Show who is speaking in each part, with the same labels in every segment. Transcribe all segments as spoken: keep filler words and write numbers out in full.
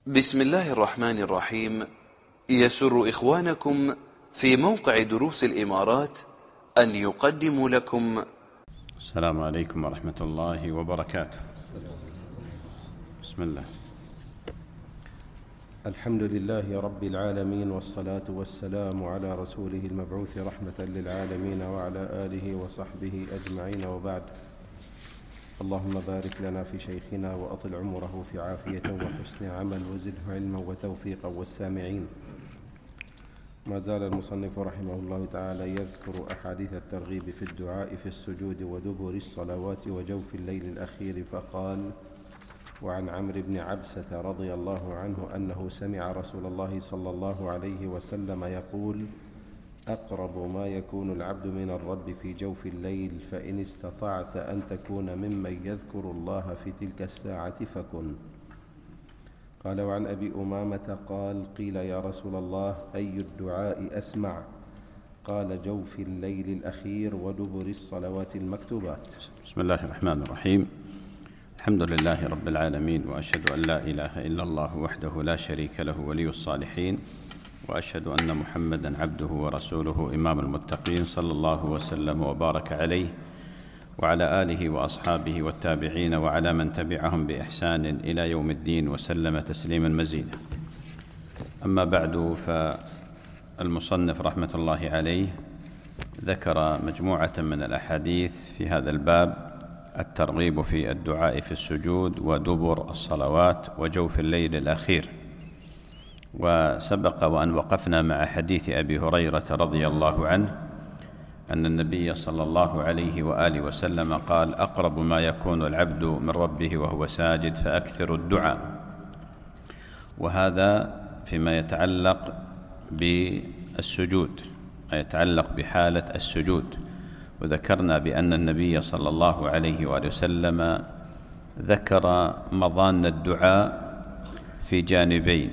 Speaker 1: بسم الله الرحمن الرحيم. يسر إخوانكم في موقع دروس الإمارات أن يقدموا لكم
Speaker 2: السلام عليكم ورحمة الله وبركاته. بسم الله.
Speaker 3: الحمد لله رب العالمين، والصلاة والسلام على رسوله المبعوث رحمة للعالمين وعلى آله وصحبه أجمعين، وبعد. اللهم بارك لنا في شيخنا وأطل عمره في عافية وحسن عمل، وزده علما وتوفيقا والسامعين. ما زال المصنف رحمه الله تعالى يذكر أحاديث الترغيب في الدعاء في السجود ودبر الصلوات وجوف الليل الأخير، فقال: وعن عمرو بن عبسة رضي الله عنه أنه سمع رسول الله صلى الله عليه وسلم يقول: أقرب ما يكون العبد من الرب في جوف الليل، فإن استطعت أن تكون ممن يذكر الله في تلك الساعة فكن. قال: وعن أبي أمامة قال: قيل يا رسول الله أي الدعاء أسمع؟ قال: جوف الليل الأخير ودبر الصلوات المكتوبات.
Speaker 2: بسم الله الرحمن الرحيم. الحمد لله رب العالمين، وأشهد أن لا إله إلا الله وحده لا شريك له ولي الصالحين، وأشهد أن محمدا عبده ورسوله إمام المتقين، صلى الله وسلم وبارك عليه وعلى آله وأصحابه والتابعين وعلى من تبعهم بإحسان إلى يوم الدين، وسلم تسليما مزيدا. أما بعد، فالمصنف رحمة الله عليه ذكر مجموعة من الأحاديث في هذا الباب: الترغيب في الدعاء في السجود ودبر الصلوات وجوف الليل الأخير. وسبق وأن وقفنا مع حديث أبي هريرة رضي الله عنه أن النبي صلى الله عليه وآله وسلم قال: أقرب ما يكون العبد من ربه وهو ساجد فأكثر الدعاء. وهذا فيما يتعلق بالسجود، ما يتعلق بحالة السجود. وذكرنا بأن النبي صلى الله عليه وآله وسلم ذكر مظان الدعاء في جانبين: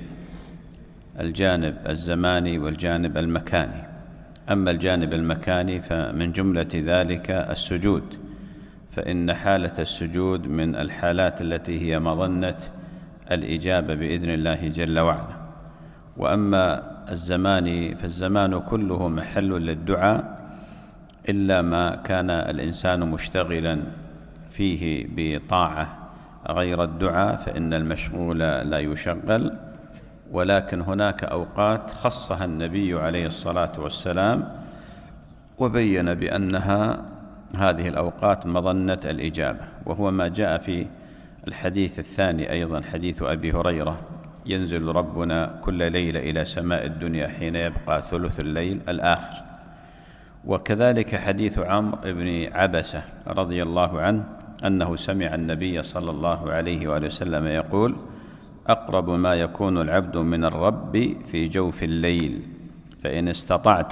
Speaker 2: الجانب الزماني والجانب المكاني. أما الجانب المكاني فمن جملة ذلك السجود، فإن حالة السجود من الحالات التي هي مظنة الإجابة بإذن الله جل وعلا. وأما الزماني فالزمان كله محل للدعاء، إلا ما كان الإنسان مشتغلا فيه بطاعة غير الدعاء فإن المشغول لا يشغل. ولكن هناك أوقات خصها النبي عليه الصلاة والسلام وبين بأنها هذه الأوقات مظنة الإجابة، وهو ما جاء في الحديث الثاني أيضا، حديث أبي هريرة: ينزل ربنا كل ليلة إلى سماء الدنيا حين يبقى ثلث الليل الآخر. وكذلك حديث عمرو بن عبسة رضي الله عنه أنه سمع النبي صلى الله عليه وآله وسلم يقول: أقرب ما يكون العبد من الرب في جوف الليل، فإن استطعت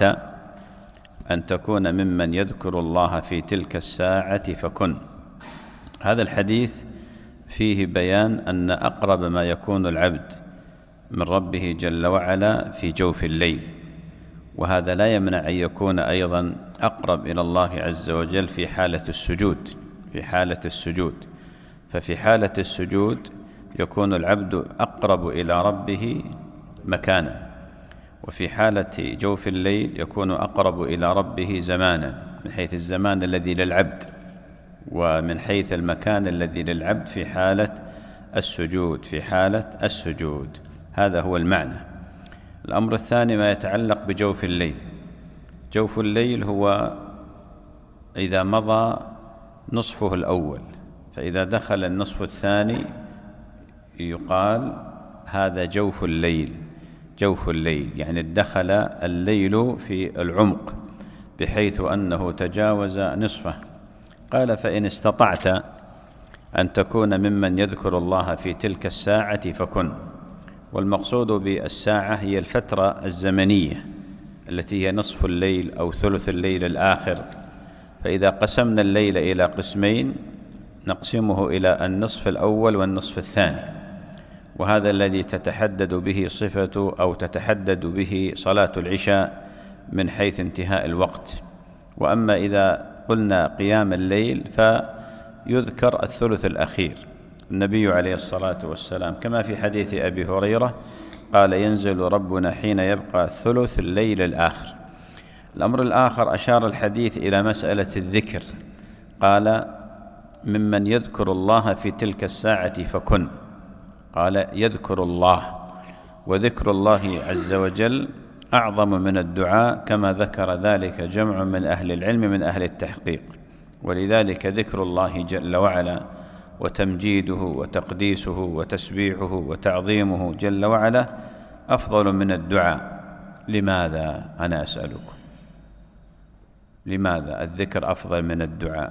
Speaker 2: أن تكون ممن يذكر الله في تلك الساعة فكن. هذا الحديث فيه بيان أن أقرب ما يكون العبد من ربه جل وعلا في جوف الليل، وهذا لا يمنع أن يكون أيضا أقرب إلى الله عز وجل في حالة السجود. في حالة السجود ففي حالة السجود يكون العبد أقرب إلى ربه مكانا، وفي حالة جوف الليل يكون أقرب إلى ربه زمانا، من حيث الزمان الذي للعبد، ومن حيث المكان الذي للعبد في حالة السجود. في حالة السجود هذا هو المعنى. الأمر الثاني ما يتعلق بجوف الليل. جوف الليل هو إذا مضى نصفه الأول، فإذا دخل النصف الثاني يقال هذا جوف الليل. جوف الليل يعني دخل الليل في العمق بحيث أنه تجاوز نصفه. قال: فإن استطعت أن تكون ممن يذكر الله في تلك الساعة فكن. والمقصود بالساعة هي الفترة الزمنية التي هي نصف الليل أو ثلث الليل الآخر. فإذا قسمنا الليل إلى قسمين نقسمه إلى النصف الأول والنصف الثاني، وهذا الذي تتحدد به صفة أو تتحدد به صلاة العشاء من حيث انتهاء الوقت. وأما إذا قلنا قيام الليل فيذكر الثلث الأخير، النبي عليه الصلاة والسلام كما في حديث أبي هريرة قال ينزل ربنا حين يبقى ثلث الليل الآخر. الأمر الآخر أشار الحديث إلى مسألة الذكر، قال ممن يذكر الله في تلك الساعة فكن، قال يذكر الله، وذكر الله عز وجل أعظم من الدعاء كما ذكر ذلك جمع من أهل العلم من أهل التحقيق. ولذلك ذكر الله جل وعلا وتمجيده وتقديسه وتسبيحه وتعظيمه جل وعلا أفضل من الدعاء. لماذا؟ أنا أسألكم، لماذا الذكر أفضل من الدعاء؟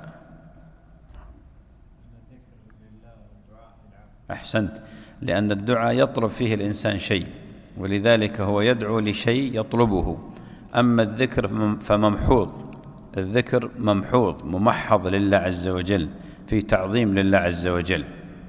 Speaker 2: أحسنت، لأن الدعاء يطلب فيه الإنسان شيء، ولذلك هو يدعو لشيء يطلبه. أما الذكر فممحوظ، الذكر ممحوظ ممحض لله عز وجل، في تعظيم لله عز وجل.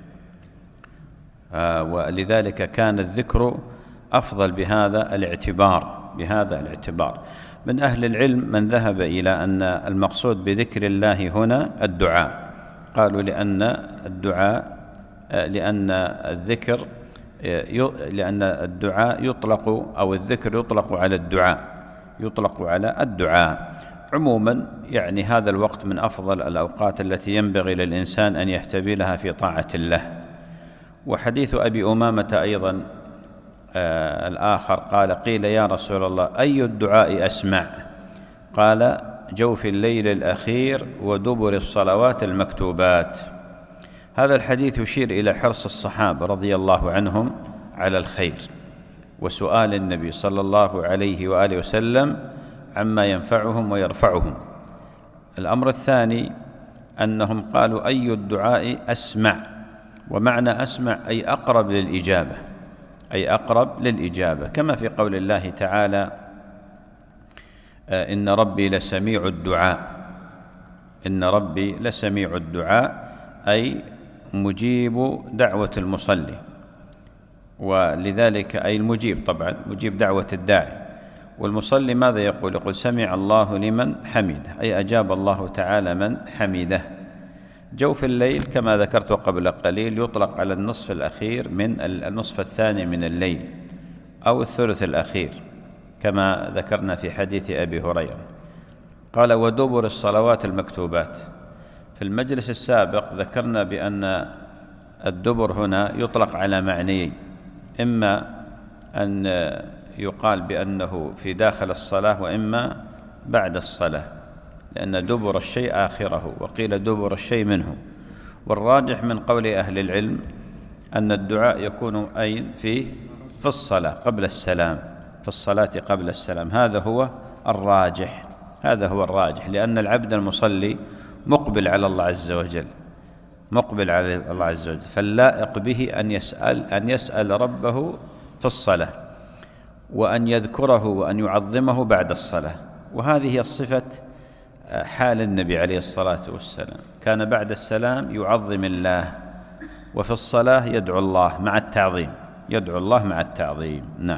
Speaker 2: آه ولذلك كان الذكر أفضل بهذا الاعتبار بهذا الاعتبار. من أهل العلم من ذهب إلى أن المقصود بذكر الله هنا الدعاء، قالوا لأن الدعاء لأن الذكر لأن الدعاء يطلق أو الذكر يطلق على الدعاء يطلق على الدعاء عموما. يعني هذا الوقت من أفضل الأوقات التي ينبغي للإنسان أن يحتبلها في طاعة الله. وحديث أبي أمامة أيضا آه الآخر قال قيل يا رسول الله أي الدعاء أسمع؟ قال جوف الليل الأخير ودبر الصلوات المكتوبات. هذا الحديث يشير إلى حرص الصحابة رضي الله عنهم على الخير، وسؤال النبي صلى الله عليه وآله وسلم عما ينفعهم ويرفعهم. الأمر الثاني أنهم قالوا أي الدعاء أسمع، ومعنى أسمع أي أقرب للإجابة أي أقرب للإجابة كما في قول الله تعالى إن ربي لسميع الدعاء إن ربي لسميع الدعاء أي مجيب دعوة المصلي، ولذلك أي المجيب طبعا مجيب دعوة الداعي. والمصلي ماذا يقول؟ يقول سمع الله لمن حمده، أي أجاب الله تعالى من حمده. جوف الليل كما ذكرت قبل قليل يطلق على النصف الأخير من النصف الثاني من الليل أو الثلث الأخير كما ذكرنا في حديث أبي هريرة. قال ودبر الصلوات المكتوبات. في المجلس السابق ذكرنا بأن الدبر هنا يطلق على معنيين، إما أن يقال بأنه في داخل الصلاة وإما بعد الصلاة، لأن دبر الشيء آخره، وقيل دبر الشيء منه. والراجح من قول أهل العلم أن الدعاء يكون أين في في الصلاة قبل السلام في الصلاة قبل السلام. هذا هو الراجح هذا هو الراجح لأن العبد المصلي مقبل على الله عز وجل مقبل على الله عز وجل فاللائق به أن يسأل أن يسأل ربه في الصلاة، وأن يذكره وأن يعظمه بعد الصلاة. وهذه الصفة حال النبي عليه الصلاة والسلام، كان بعد السلام يعظم الله، وفي الصلاة يدعو الله مع التعظيم يدعو الله مع التعظيم. نعم.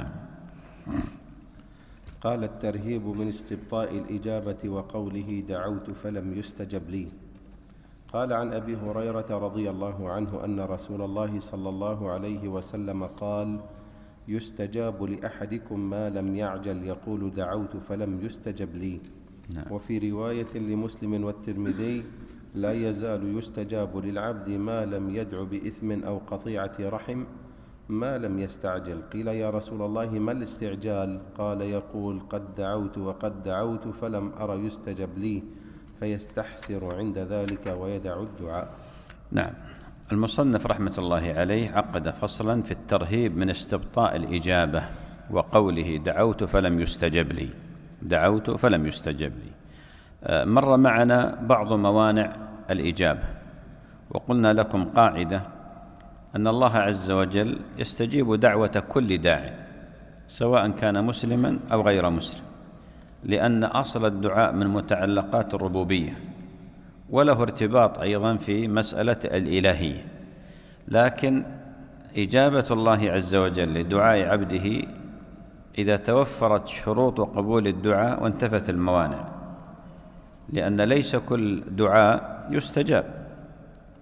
Speaker 3: قال الترهيب من استبطاء الإجابة وقوله دعوت فلم يستجب لي. قال عن أبي هريرة رضي الله عنه أن رسول الله صلى الله عليه وسلم قال يستجاب لأحدكم ما لم يعجل يقول دعوت فلم يستجب لي.
Speaker 2: نعم.
Speaker 3: وفي رواية لمسلم والترمذي لا يزال يستجاب للعبد ما لم يدع بإثم أو قطيعة رحم ما لم يستعجل. قيل يا رسول الله ما الاستعجال؟ قال يقول قد دعوت وقد دعوت فلم أر يستجب لي فيستحسر عند ذلك ويدع الدعاء.
Speaker 2: نعم. المصنف رحمة الله عليه عقد فصلا في الترهيب من استبطاء الإجابة وقوله دعوت فلم يستجب لي دعوت فلم يستجب لي. مر معنا بعض موانع الإجابة، وقلنا لكم قاعدة أن الله عز وجل يستجيب دعوة كل داع سواء كان مسلما أو غير مسلم، لأن أصل الدعاء من متعلقات الربوبية، وله ارتباط أيضا في مسألة الإلهية. لكن إجابة الله عز وجل لدعاء عبده إذا توفرت شروط قبول الدعاء وانتفت الموانع، لأن ليس كل دعاء يستجاب.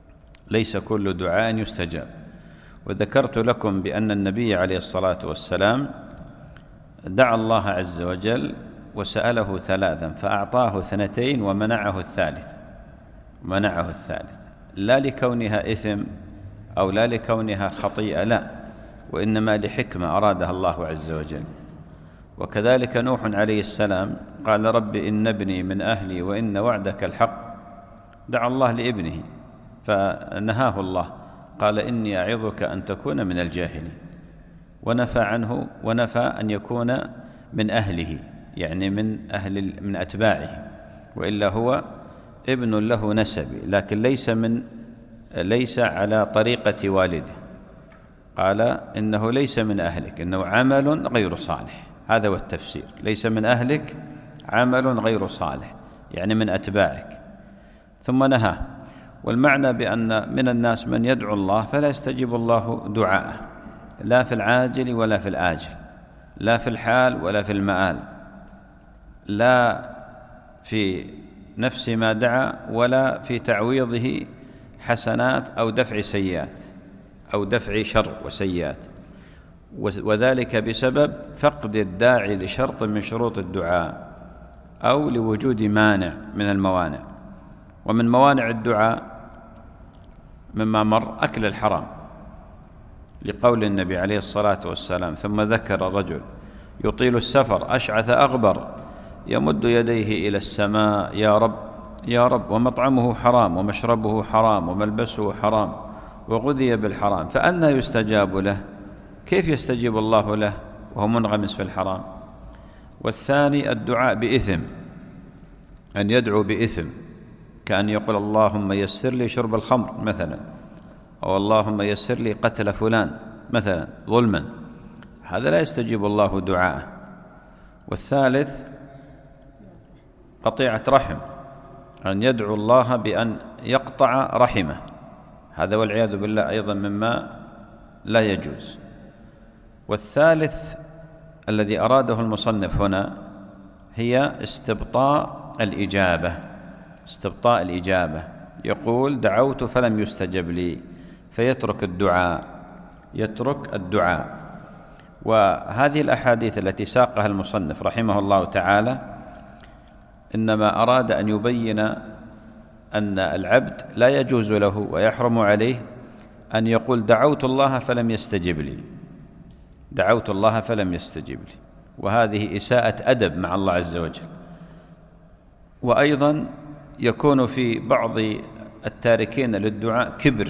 Speaker 2: ليس كل دعاء يستجاب. وذكرت لكم بأن النبي عليه الصلاة والسلام دعا الله عز وجل وسأله ثلاثا فأعطاه اثنتين ومنعه الثالث منعه الثالث لا لكونها إثم أو لا لكونها خطيئة، لا، وإنما لحكمة أرادها الله عز وجل. وكذلك نوح عليه السلام قال رب إن ابني من أهلي وإن وعدك الحق، دعا الله لابنه فنهاه الله، قال إني أعظك أن تكون من الجاهلين، ونفى عنه ونفى أن يكون من أهله، يعني من أهل من أتباعه، وإلا هو ابن له نسبي لكن ليس من ليس على طريقة والده. قال إنه ليس من أهلك، إنه عمل غير صالح، هذا هو التفسير، ليس من أهلك عمل غير صالح، يعني من أتباعك، ثم نهاه. والمعنى بأن من الناس من يدعو الله فلا يستجيب الله دعاءه، لا في العاجل ولا في الآجل، لا في الحال ولا في المآل، لا في نفس ما دعا ولا في تعويضه حسنات أو دفع سيئات أو دفع شر وسيئات، وذلك بسبب فقد الداعي لشرط من شروط الدعاء أو لوجود مانع من الموانع. ومن موانع الدعاء مما مر أكل الحرام، لقول النبي عليه الصلاة والسلام ثم ذكر الرجل يطيل السفر أشعث أغبر يمد يديه إلى السماء يا رب يا رب ومطعمه حرام ومشربه حرام وملبسه حرام وغذي بالحرام فأنى يستجاب له؟ كيف يستجيب الله له وهو منغمس في الحرام؟ والثاني الدعاء بإثم، أن يدعو بإثم، كأن يقول اللهم يسر لي شرب الخمر مثلا، أو اللهم يسر لي قتل فلان مثلا ظلما، هذا لا يستجيب الله دعاءه. والثالث قطيعة رحم، أن يدعو الله بأن يقطع رحمه، هذا والعياذ بالله أيضا مما لا يجوز. والثالث الذي أراده المصنف هنا هي استبطاء الإجابة، استبطاء الإجابة، يقول دعوت فلم يستجب لي فيترك الدعاء، يترك الدعاء. وهذه الأحاديث التي ساقها المصنف رحمه الله تعالى إنما أراد أن يبين أن العبد لا يجوز له ويحرم عليه أن يقول دعوت الله فلم يستجب لي، دعوت الله فلم يستجب لي، وهذه إساءة أدب مع الله عز وجل. وأيضا يكون في بعض التاركين للدعاء كبر،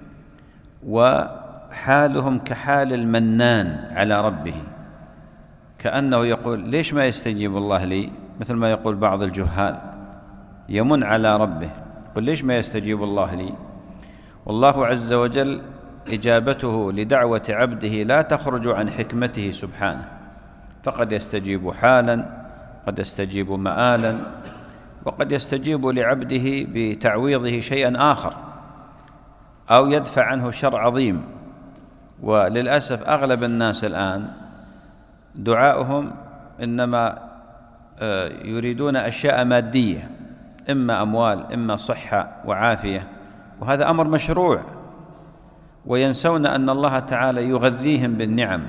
Speaker 2: وحالهم كحال المنان على ربه، كأنه يقول ليش ما يستجيب الله لي، مثل ما يقول بعض الجهال يمن على ربه، يقول ليش ما يستجيب الله لي. والله عز وجل إجابته لدعوة عبده لا تخرج عن حكمته سبحانه، فقد يستجيب حالا، قد يستجيب مآلا، وقد يستجيب لعبده بتعويضه شيئا آخر، أو يدفع عنه شر عظيم. وللأسف أغلب الناس الآن دعاؤهم إنما يريدون أشياء مادية، إما أموال إما صحة وعافية، وهذا أمر مشروع، وينسون أن الله تعالى يغذيهم بالنعم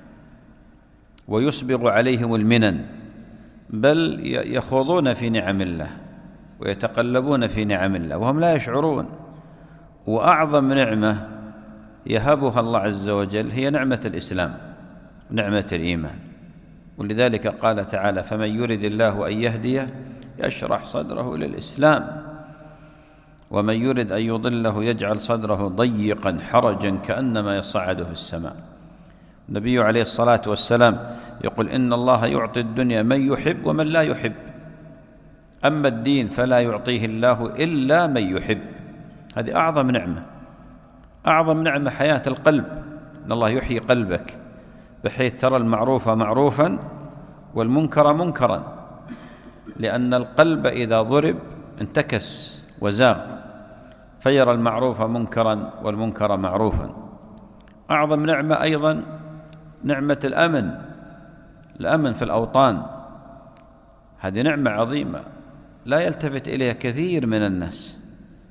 Speaker 2: ويسبغ عليهم المنن، بل يخوضون في نعم الله ويتقلبون في نعم الله وهم لا يشعرون. وأعظم نعمة يهبها الله عز وجل هي نعمة الإسلام، نعمة الإيمان. ولذلك قال تعالى فمن يرد الله أن يهديه يشرح صدره للإسلام ومن يرد أن يضله يجعل صدره ضيقا حرجا كأنما يصعد في السماء. النبي عليه الصلاة والسلام يقول إن الله يعطي الدنيا من يحب ومن لا يحب، أما الدين فلا يعطيه الله إلا من يحب. هذه أعظم نعمة، أعظم نعمة حياة القلب، إن الله يحيي قلبك بحيث ترى المعروف معروفا والمنكر منكرا، لأن القلب إذا ضرب انتكس وزاغ، فيرى المعروف منكرا والمنكر معروفا. أعظم نعمة أيضا نعمة الأمن، الأمن في الأوطان، هذه نعمة عظيمة لا يلتفت إليها كثير من الناس،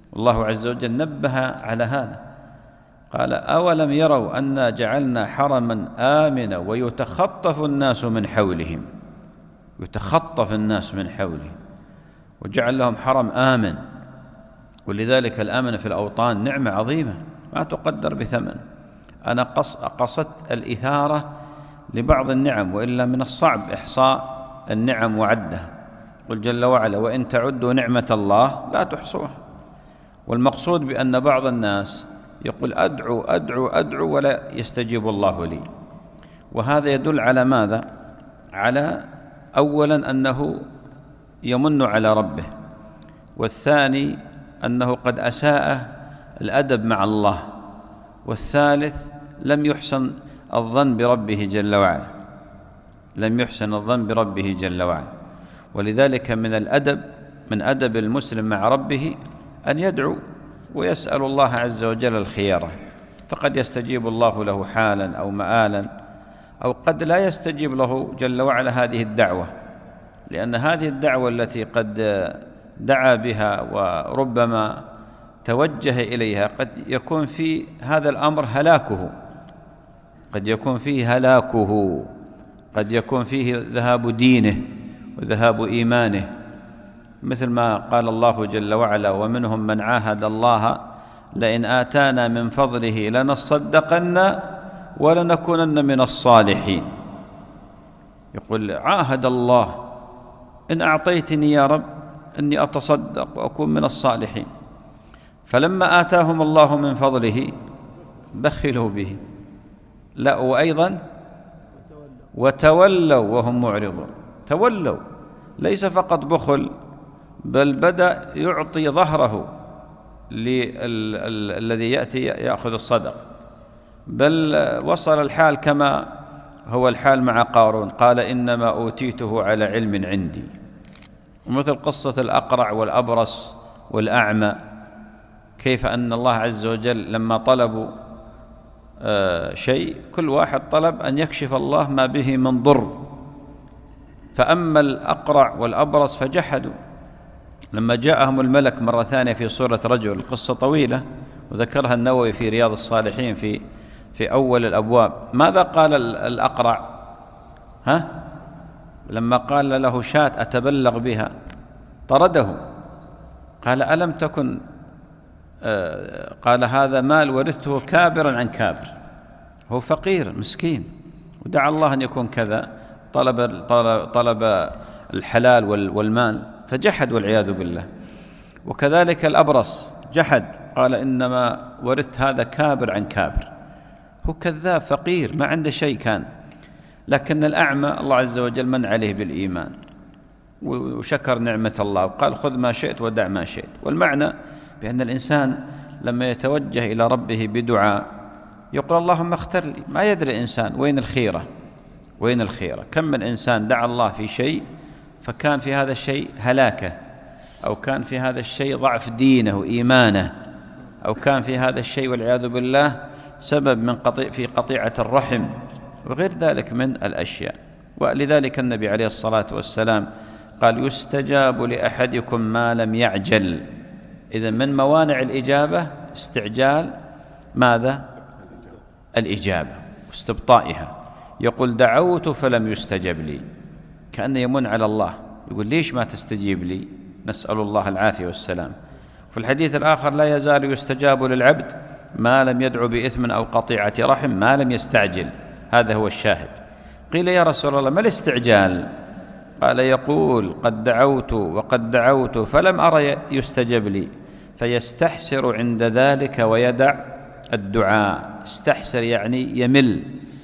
Speaker 2: والله عز وجل نبه على هذا، قال أولم يروا أنا جعلنا حرما آمنا ويتخطف الناس من حولهم، يتخطف الناس من حولهم، وجعل لهم حرم آمن. ولذلك الأمن في الأوطان نعمة عظيمة ما تقدر بثمن. أنا قصدت الإثارة لبعض النعم، وإلا من الصعب إحصاء النعم وعدها. قل جل وعلا وإن تعدوا نعمة الله لا تحصوها. والمقصود بأن بعض الناس يقول أدعو أدعو أدعو ولا يستجيب الله لي، وهذا يدل على ماذا؟ على أولا أنه يمن على ربه، والثاني أنه قد أساء الأدب مع الله، والثالث لم يحسن الظن بربه جل وعلا، لم يحسن الظن بربه جل وعلا. ولذلك من الأدب، من أدب المسلم مع ربه أن يدعو ويسأل الله عز وجل الخيارة، فقد يستجيب الله له حالا أو مآلا، أو قد لا يستجيب له جل وعلا هذه الدعوة، لأن هذه الدعوة التي قد دعا بها وربما توجه إليها قد يكون في هذا الأمر هلاكه، قد يكون فيه هلاكه، قد يكون فيه ذهاب دينه وذهاب إيمانه، مثل ما قال الله جل وعلا ومنهم من عاهد الله لئن آتانا من فضله لنصدقن ولنكونن من الصالحين. يقول عاهد الله إن أعطيتني يا رب أني أتصدق وأكون من الصالحين، فلما آتاهم الله من فضله بخلوا به، لا وأيضا وتولوا وهم معرضون. تولوا ليس فقط بخل، بل بدأ يعطي ظهره للذي يأتي يأخذ الصدق، بل وصل الحال كما هو الحال مع قارون، قال إنما أوتيته على علم عندي. ومثل قصة الأقرع والأبرص والأعمى، كيف أن الله عز وجل لما طلبوا شيء كل واحد طلب أن يكشف الله ما به من ضر، فأما الأقرع والأبرص فجحدوا. لما جاءهم الملك مرة ثانية في صورة رجل، القصة طويلة وذكرها النووي في رياض الصالحين في في أول الأبواب، ماذا قال الأقرع؟ ها؟ لما قال له شاة أتبلغ بها طرده، قال ألم تكن آه قال هذا مال ورثته كابرا عن كابر، هو فقير مسكين ودعا الله أن يكون كذا، طلب, طلب, طلب الحلال والمال فجحد والعياذ بالله. وكذلك الأبرص جحد، قال إنما ورثت هذا كابر عن كابر، هو كذاب فقير ما عنده شيء كان. لكن الأعمى الله عز وجل من عليه بالإيمان وشكر نعمة الله وقال خذ ما شئت ودع ما شئت. والمعنى بأن الإنسان لما يتوجه إلى ربه بدعاء يقول اللهم اختر لي، ما يدري الإنسان وين الخيرة، وين الخيرة. كم من إنسان دعا الله في شيء فكان في هذا الشيء هلاكه، أو كان في هذا الشيء ضعف دينه وإيمانه، أو كان في هذا الشيء والعياذ بالله سبب من قطيع في قطيعة الرحم وغير ذلك من الأشياء. ولذلك النبي عليه الصلاة والسلام قال يستجاب لأحدكم ما لم يعجل. إذن من موانع الإجابة استعجال ماذا؟ الإجابة واستبطائها. يقول دعوت فلم يستجب لي، كأنه يمن على الله يقول ليش ما تستجيب لي؟ نسأل الله العافية والسلام. في الحديث الآخر لا يزال يستجاب للعبد ما لم يدعو بإثم أو قطيعة رحم ما لم يستعجل. هذا هو الشاهد. قيل يا رسول الله ما الاستعجال؟ قال يقول قد دعوت وقد دعوت فلم أرى يستجب لي، فيستحسر عند ذلك ويدع الدعاء. استحسر يعني يمل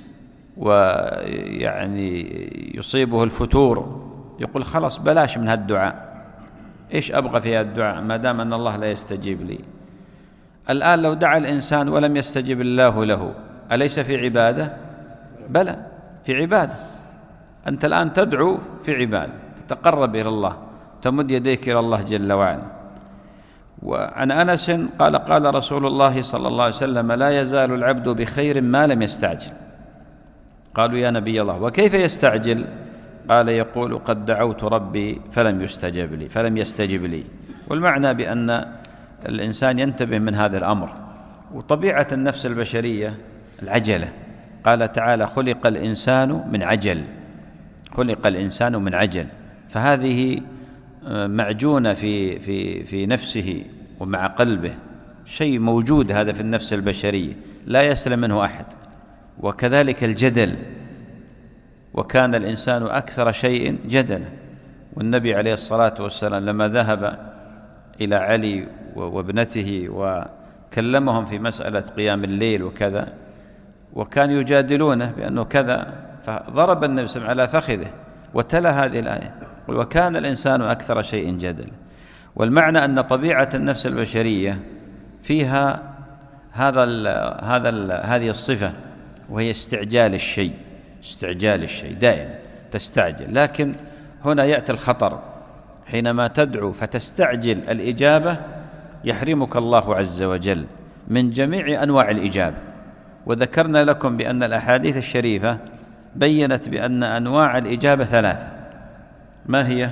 Speaker 2: ويعني يصيبه الفتور، يقول خلاص بلاش من هالدعاء، إيش أبغى في هالدعاء ما دام أن الله لا يستجيب لي. الآن لو دعا الإنسان ولم يستجب الله له أليس في عبادة؟ بلى في عبادة. أنت الآن تدعو في عبادة، تتقرب إلى الله، تمد يديك إلى الله جل وعلا. وعن أنس قال قال رسول الله صلى الله عليه وسلم لا يزال العبد بخير ما لم يستعجل. قالوا يا نبي الله وكيف يستعجل؟ قال يقول قد دعوت ربي فلم يستجب لي فلم يستجب لي. والمعنى بأن الإنسان ينتبه من هذا الأمر. وطبيعة النفس البشرية العجلة، قال تعالى خلق الإنسان من عجل، خلق الإنسان من عجل، فهذه معجونة في في في نفسه ومع قلبه، شيء موجود هذا في النفس البشرية لا يسلم منه أحد. وكذلك الجدل، وكان الإنسان أكثر شيء جدلا. والنبي عليه الصلاة والسلام لما ذهب إلى علي وابنته وكلمهم في مسألة قيام الليل وكذا، وكان يجادلونه بأنه كذا، فضرب النبي صلى الله عليه وسلم على فخذه وتلا هذه الآية، وكان الإنسان أكثر شيء جدلا. والمعنى أن طبيعة النفس البشرية فيها هذا ال هذا ال هذه الصفة، وهي استعجال الشيء، استعجال الشيء دائما تستعجل. لكن هنا يأتي الخطر، حينما تدعو فتستعجل الإجابة يحرمك الله عز وجل من جميع أنواع الإجابة. وذكرنا لكم بأن الأحاديث الشريفة بيّنت بأن أنواع الإجابة ثلاثة. ما هي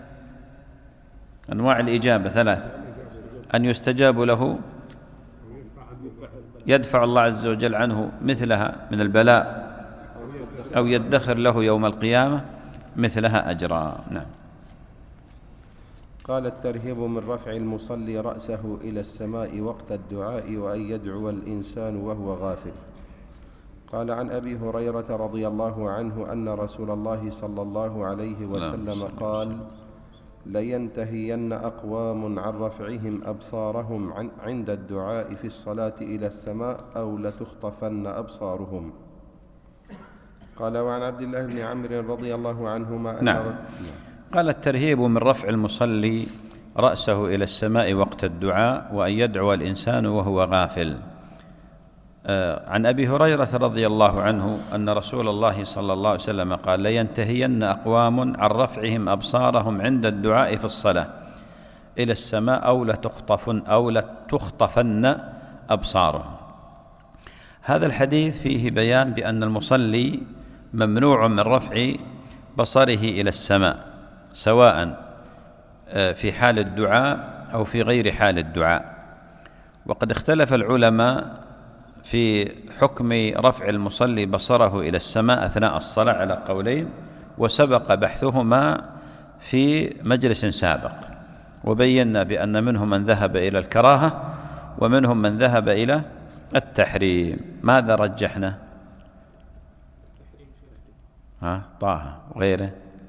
Speaker 2: أنواع الإجابة؟ ثلاثة: أن يستجاب له، يدفع الله عز وجل عنه مثلها من البلاء، أو يدخر له يوم القيامة مثلها أجرا. نعم.
Speaker 3: قال: الترهيب من رفع المصلي رأسه إلى السماء وقت الدعاء وأن يدعو الإنسان وهو غافل. قال: عن أبي هريرة رضي الله عنه أن رسول الله صلى الله عليه وسلم قال: لينتهين أقوام عن رفعهم أبصارهم عن عند الدعاء في الصلاة إلى السماء أو لتخطفن أبصارهم. قال: وعن عبد الله بن عمرو رضي الله عنهما أن
Speaker 2: نعم. قال: الترهيب من رفع المصلي رأسه إلى السماء وقت الدعاء وأن يدعو الإنسان وهو غافل. آه عن أبي هريرة رضي الله عنه أن رسول الله صلى الله عليه وسلم قال: لينتهين أقوام عن رفعهم أبصارهم عند الدعاء في الصلاة إلى السماء أو لتخطفن أو لتخطفن أبصارهم. هذا الحديث فيه بيان بأن المصلي ممنوع من رفع بصره إلى السماء، سواء في حال الدعاء أو في غير حال الدعاء. وقد اختلف العلماء في حكم رفع المصلي بصره إلى السماء أثناء الصلاة على قولين، وسبق بحثهما في مجلس سابق، وبينا بأن منهم من ذهب إلى الكراهة ومنهم من ذهب إلى التحريم. ماذا رجحنا؟ ها طه وغيره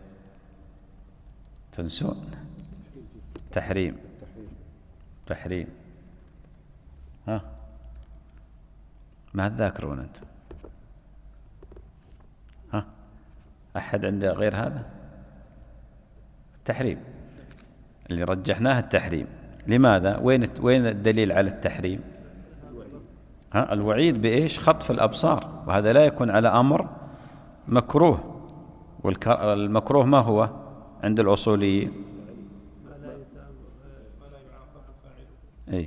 Speaker 2: تنسون. تحريم تحريم ها ما تذاكرون أنتم؟ ها أحد عنده غير هذا؟ التحريم اللي رجحناه التحريم. لماذا؟ وين وين الدليل على التحريم؟ ها الوعيد بإيش؟ خطف الأبصار، وهذا لا يكون على أمر مكروه. والمكروه ما هو عند الأصوليين؟ أي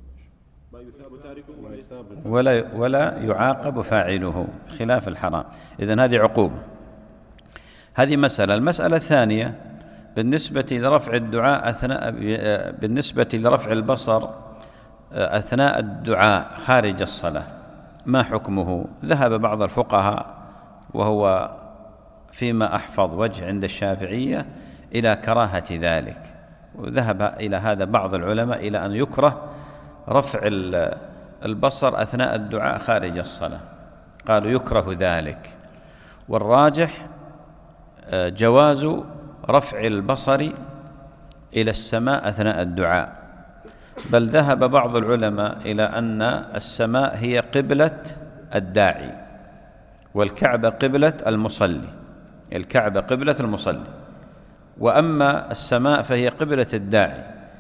Speaker 2: ولا ولا يعاقب فاعله، خلاف الحرام. إذن هذه عقوبة. هذه مسألة. المسألة الثانية بالنسبة لرفع الدعاء أثناء بالنسبة لرفع البصر أثناء الدعاء خارج الصلاة، ما حكمه؟ ذهب بعض الفقهاء، وهو فيما أحفظ وجه عند الشافعية، إلى كراهة ذلك، وذهب إلى هذا بعض العلماء إلى أن يكره رفع البصر أثناء الدعاء خارج الصلاة، قالوا يكره ذلك. والراجح جواز رفع البصر إلى السماء أثناء الدعاء، بل ذهب بعض العلماء إلى أن السماء هي قبلة الداعي، والكعبة قبلة المصلي، الكعبة قبلة المصلي، وأما السماء فهي قبلة الداعي،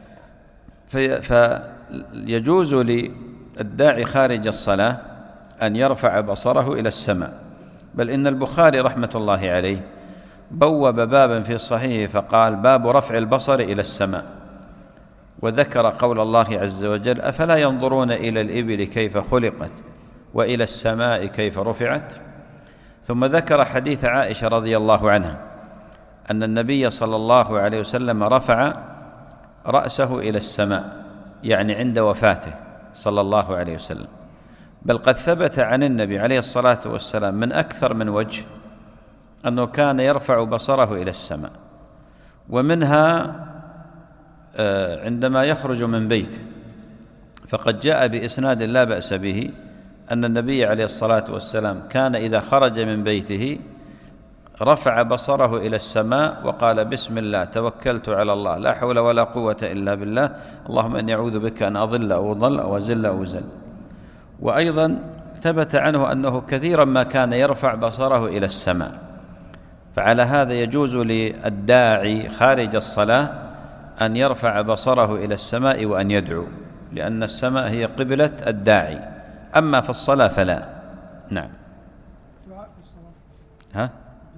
Speaker 2: فيجوز للداعي خارج الصلاة أن يرفع بصره إلى السماء. بل إن البخاري رحمة الله عليه بوب بابا في صحيحه فقال: باب رفع البصر إلى السماء، وذكر قول الله عز وجل: أفلا ينظرون إلى الإبل كيف خلقت وإلى السماء كيف رفعت. ثم ذكر حديث عائشة رضي الله عنها أن النبي صلى الله عليه وسلم رفع رأسه إلى السماء يعني عند وفاته صلى الله عليه وسلم، بل قد ثبت عن النبي عليه الصلاة والسلام من أكثر من وجه أنه كان يرفع بصره إلى السماء، ومنها عندما يخرج من بيته، فقد جاء بإسناد لا بأس به أن النبي عليه الصلاة والسلام كان إذا خرج من بيته رفع بصره إلى السماء وقال: بسم الله توكلت على الله لا حول ولا قوة إلا بالله، اللهم إني أعوذ بك أن أضل أو أضل أو أزل أو أزل. وأيضا ثبت عنه أنه كثيرا ما كان يرفع بصره إلى السماء، فعلى هذا يجوز للداعي خارج الصلاة أن يرفع بصره إلى السماء وأن يدعو، لأن السماء هي قبلة الداعي، أما في الصلاة فلا. نعم. ها؟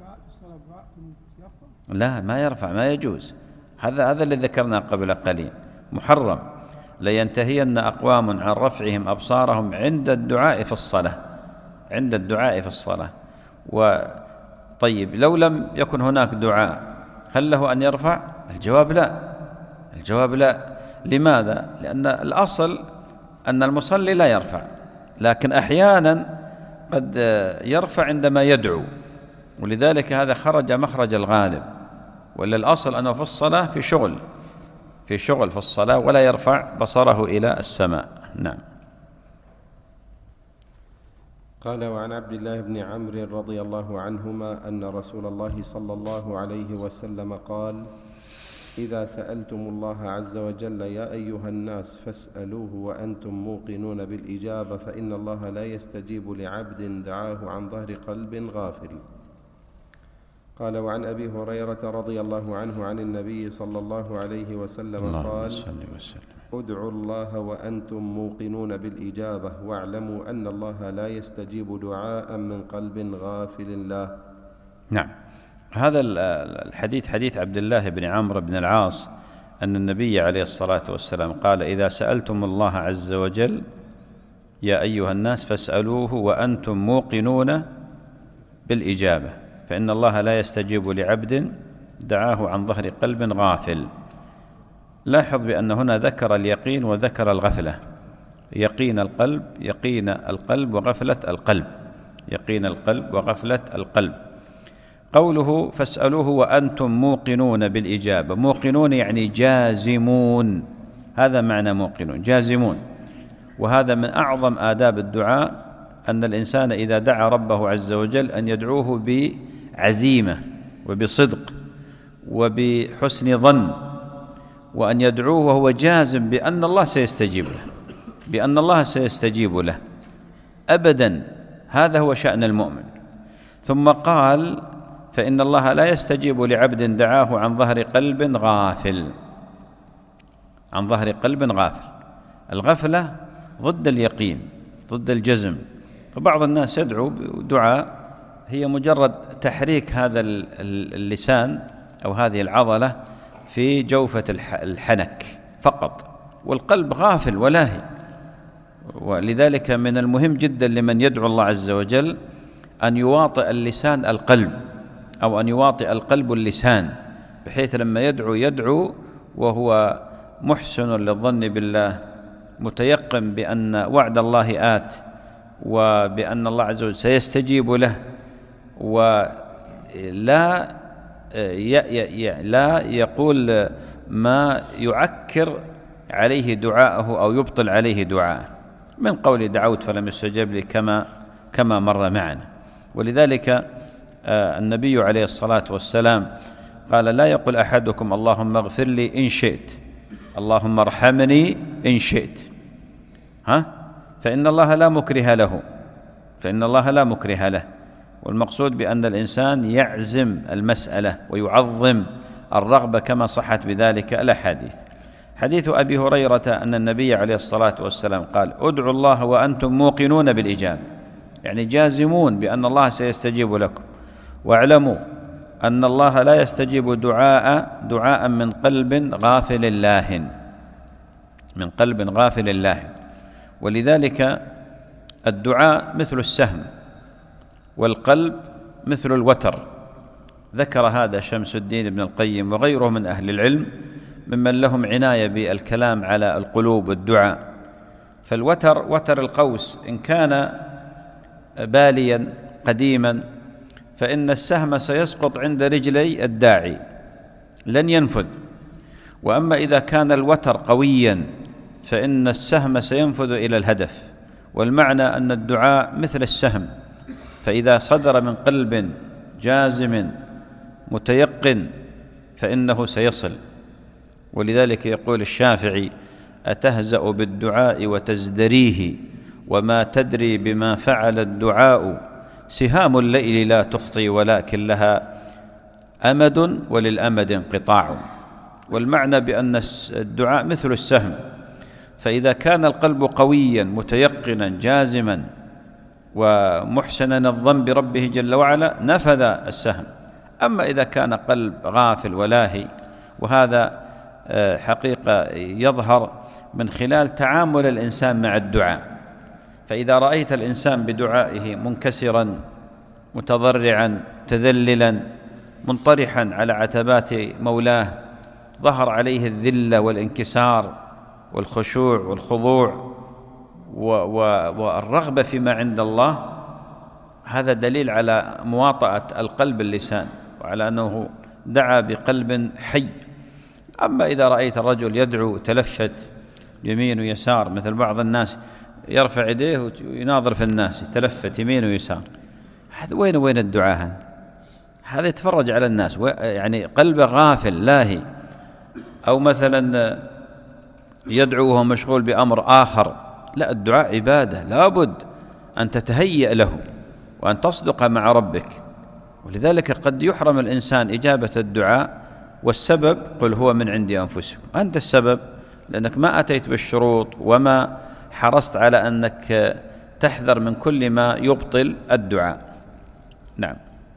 Speaker 2: لا، ما يرفع، ما يجوز. هذا هذا الذي ذكرناه قبل قليل، محرم. لينتهين أقوام عن رفعهم أبصارهم عند الدعاء في الصلاة، عند الدعاء في الصلاة. وطيب لو لم يكن هناك دعاء هل له أن يرفع؟ الجواب لا، الجواب لا. لماذا؟ لأن الأصل أن المصلي لا يرفع، لكن أحيانا قد يرفع عندما يدعو، ولذلك هذا خرج مخرج الغالب، ولا الأصل أنه في الصلاة في شغل في شغل في الصلاة ولا يرفع بصره إلى السماء. نعم.
Speaker 3: قال: وعن عبد الله بن عمرو رضي الله عنهما أن رسول الله صلى الله عليه وسلم قال: إذا سألتم الله عز وجل يا أيها الناس فاسألوه وأنتم موقنون بالإجابة، فإن الله لا يستجيب لعبد دعاه عن ظهر قلب غافل. قال: وعن أبي هريرة رضي الله عنه عن النبي صلى الله عليه وسلم قال: ادعوا الله وأنتم موقنون بالإجابة، واعلموا أن الله لا يستجيب دعاء من قلب غافل له.
Speaker 2: نعم. هذا الحديث حديث عبد الله بن عمرو بن العاص أن النبي عليه الصلاة والسلام قال: إذا سألتم الله عز وجل يا أيها الناس فاسألوه وأنتم موقنون بالإجابة، فإن الله لا يستجيب لعبد دعاه عن ظهر قلب غافل. لاحظ بأن هنا ذكر اليقين وذكر الغفلة، يقين القلب يقين القلب وغفلة القلب، يقين القلب وغفلة القلب. قوله فاسألوه وأنتم موقنون بالإجابة، موقنون يعني جازمون، هذا معنى موقنون، جازمون. وهذا من أعظم آداب الدعاء، أن الإنسان إذا دعا ربه عز وجل أن يدعوه بعزيمة وبصدق وبحسن ظن، وأن يدعوه وهو جازم بأن الله سيستجيب له، بأن الله سيستجيب له أبدا. هذا هو شأن المؤمن. ثم قال: فإن الله لا يستجيب لعبد دعاه عن ظهر قلب غافل، عن ظهر قلب غافل. الغفلة ضد اليقين، ضد الجزم. فبعض الناس يدعو بدعاء هي مجرد تحريك هذا اللسان أو هذه العضلة في جوفة الحنك فقط، والقلب غافل ولاهي. ولذلك من المهم جدا لمن يدعو الله عز وجل أن يواطئ اللسان القلب، أو أن يواطئ القلب اللسان، بحيث لما يدعو يدعو وهو محسن للظن بالله، متيقن بأن وعد الله آت، وبأن الله عز وجل سيستجيب له، ولا لا يقول ما يعكر عليه دعاءه أو يبطل عليه دعاءه، من قول دعوت فلم يستجب لي كما كما مر معنا. ولذلك النبي عليه الصلاة والسلام قال: لا يقول أحدكم اللهم اغفر لي إن شئت، اللهم ارحمني إن شئت، ها؟ فإن الله لا مكره له، فإن الله لا مكره له. والمقصود بأن الإنسان يعزم المسألة ويعظم الرغبة كما صحت بذلك الأحاديث. حديث أبي هريرة أن النبي عليه الصلاة والسلام قال: ادعوا الله وأنتم موقنون بالإجابة، يعني جازمون بأن الله سيستجيب لكم، واعلموا أن الله لا يستجيب دعاء دعاء من قلب غافل لاهٍ، من قلب غافل لاهٍ. ولذلك الدعاء مثل السهم، والقلب مثل الوتر. ذكر هذا شمس الدين ابن القيم وغيره من أهل العلم ممن لهم عناية بالكلام على القلوب والدعاء. فالوتر وتر القوس إن كان باليا قديما فإن السهم سيسقط عند رجلي الداعي لن ينفذ، وأما إذا كان الوتر قويا فإن السهم سينفذ إلى الهدف. والمعنى أن الدعاء مثل السهم، فإذا صدر من قلب جازم متيقن فإنه سيصل. ولذلك يقول الشافعي: أتهزأ بالدعاء وتزدريه وما تدري بما فعل الدعاء، سهام الليل لا تخطي ولكن لها أمد وللأمد انقطاع. والمعنى بأن الدعاء مثل السهم، فإذا كان القلب قويا متيقنا جازما ومحسنا الظن بربه جل وعلا نفذ السهم. أما إذا كان قلب غافل ولاهي، وهذا حقيقة يظهر من خلال تعامل الإنسان مع الدعاء، فإذا رأيت الإنسان بدعائه منكسرا متضرعا تذللا منطرحا على عتبات مولاه، ظهر عليه الذلة والانكسار والخشوع والخضوع والرغبة فيما عند الله، هذا دليل على مواطأة القلب اللسان، وعلى أنه دعا بقلب حي. أما إذا رأيت الرجل يدعو تلفت يمين ويسار، مثل بعض الناس يرفع يديه ويناظر في الناس يتلفت يمين ويسار، هذا وين وين الدعاء؟ هذا يتفرج على الناس، يعني قلبه غافل لاهي. أو مثلا يدعو وهو مشغول بأمر آخر. لا، الدعاء عبادة، لابد أن تتهيأ له وأن تصدق مع ربك. ولذلك قد يحرم الإنسان إجابة الدعاء، والسبب قل هو من عند أنفسكم، أنت السبب، لأنك ما أتيت بالشروط وما حرصت على أنك تحذر من كل ما يبطل الدعاء. نعم.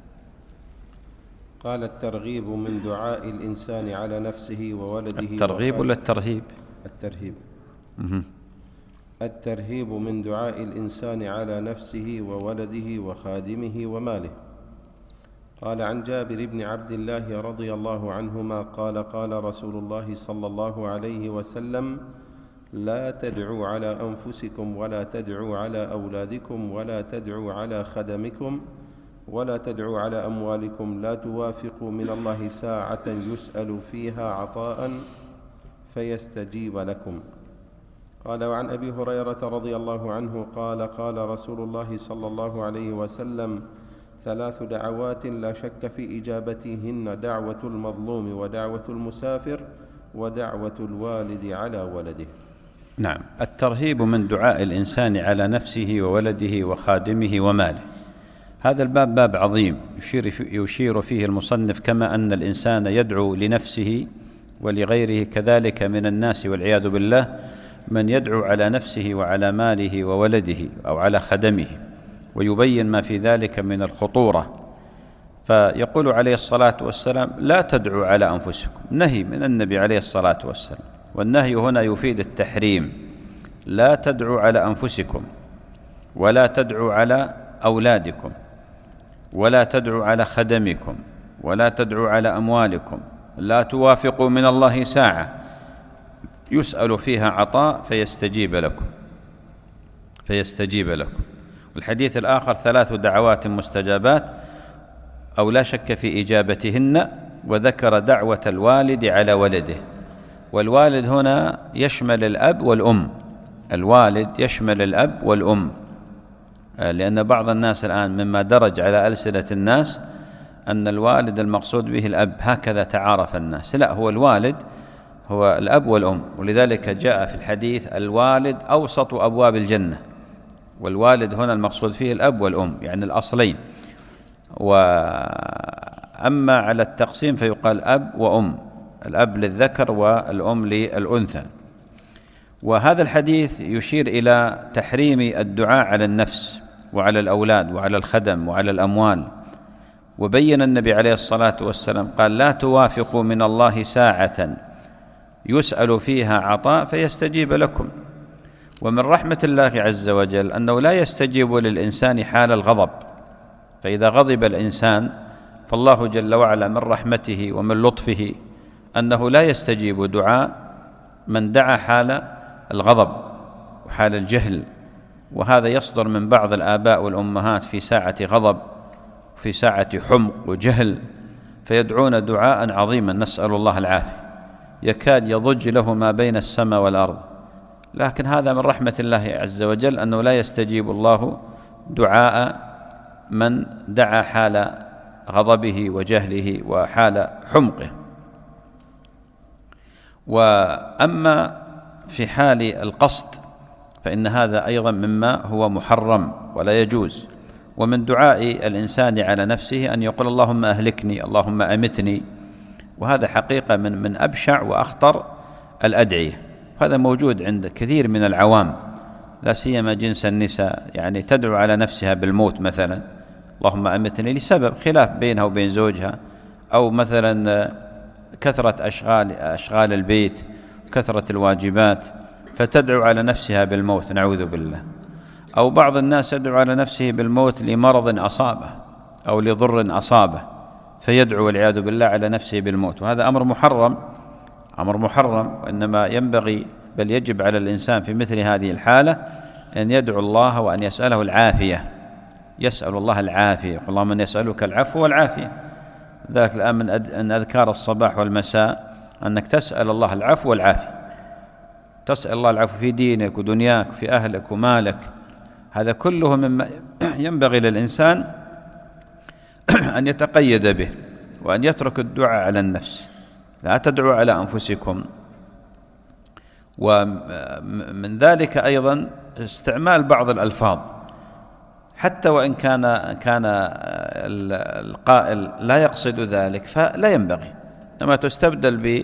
Speaker 3: قال: الترغيب من دعاء الإنسان على نفسه وولده.
Speaker 2: الترغيب ولا الترهيب؟
Speaker 3: الترهيب.
Speaker 2: مه.
Speaker 3: الترهيب من دعاء الإنسان على نفسه وولده وخادمه وماله. قال: عن جابر بن عبد الله رضي الله عنهما قال: قال رسول الله صلى الله عليه وسلم: لا تدعوا على أنفسكم ولا تدعوا على أولادكم ولا تدعوا على خدمكم ولا تدعوا على أموالكم، لا توافقوا من الله ساعة يسأل فيها عطاء فيستجيب لكم. قال: وعن أبي هريرة رضي الله عنه قال: قال رسول الله صلى الله عليه وسلم: ثلاث دعوات لا شك في إجابتهن: دعوة المظلوم ودعوة المسافر ودعوة الوالد على ولده.
Speaker 2: نعم. الترهيب من دعاء الإنسان على نفسه وولده وخادمه وماله، هذا الباب باب عظيم يشير, يشير فيه المصنف كما أن الإنسان يدعو لنفسه ولغيره، كذلك من الناس والعياذ بالله من يدعو على نفسه وعلى ماله وولده أو على خدمه، ويبين ما في ذلك من الخطورة. فيقول عليه الصلاة والسلام: لا تدعوا على أنفسكم، نهي من النبي عليه الصلاة والسلام، والنهي هنا يفيد التحريم. لا تدعوا على أنفسكم ولا تدعوا على أولادكم ولا تدعوا على خدمكم ولا تدعوا على أموالكم، لا توافقوا من الله ساعة يسأل فيها عطاء فيستجيب لكم فيستجيب لكم. والحديث الآخر: ثلاث دعوات مستجابات أو لا شك في إجابتهن، وذكر دعوة الوالد على ولده. والوالد هنا يشمل الأب والأم، الوالد يشمل الأب والأم، لأن بعض الناس الآن مما درج على ألسنة الناس أن الوالد المقصود به الأب، هكذا تعارف الناس. لا، هو الوالد هو الأب والأم. ولذلك جاء في الحديث: الوالد أوسط أبواب الجنة. والوالد هنا المقصود فيه الأب والأم، يعني الأصلين. وأما على التقسيم فيقال أب وأم، الأب للذكر والأم للأنثى. وهذا الحديث يشير إلى تحريم الدعاء على النفس وعلى الأولاد وعلى الخدم وعلى الأموال. وبين النبي عليه الصلاة والسلام قال: لا توافقوا من الله ساعة يسأل فيها عطاء فيستجيب لكم. ومن رحمة الله عز وجل أنه لا يستجيب للإنسان حال الغضب، فإذا غضب الإنسان فالله جل وعلا من رحمته ومن لطفه أنه لا يستجيب دعاء من دعا حال الغضب وحال الجهل، وهذا يصدر من بعض الآباء والأمهات في ساعة غضب وفي ساعة حمق وجهل، فيدعون دعاء عظيما نسأل الله العافية يكاد يضج له ما بين السماء والأرض، لكن هذا من رحمة الله عز وجل أنه لا يستجيب الله دعاء من دعا حال غضبه وجهله وحال حمقه. وأما في حال القصد فإن هذا أيضا مما هو محرم ولا يجوز. ومن دعاء الإنسان على نفسه أن يقول اللهم أهلكني، اللهم أمتني، وهذا حقيقة من من أبشع وأخطر الأدعية. هذا موجود عند كثير من العوام لا سيما جنس النساء، يعني تدعو على نفسها بالموت مثلا، اللهم أمتني، لسبب خلاف بينها وبين زوجها، أو مثلا كثرة أشغال أشغال البيت، كثرة الواجبات، فتدعو على نفسها بالموت نعوذ بالله. أو بعض الناس يدعو على نفسه بالموت لمرض أصابه أو لضر أصابه، فيدعو والعياذ بالله على نفسه بالموت، وهذا أمر محرم، أمر محرم. وإنما ينبغي بل يجب على الإنسان في مثل هذه الحالة أن يدعو الله وأن يسأله العافية، يسأل الله العافية، اللهم إني أسألك العفو والعافية. ذلك الآن من أذكار الصباح والمساء أنك تسأل الله العفو والعافية، تسأل الله العفو في دينك ودنياك وفي أهلك ومالك، هذا كله مما ينبغي للإنسان أن يتقيد به، وأن يترك الدعاء على النفس، لا تدعوا على أنفسكم. ومن ذلك أيضا استعمال بعض الألفاظ حتى وإن كان كان القائل لا يقصد ذلك فلا ينبغي، إنما تستبدل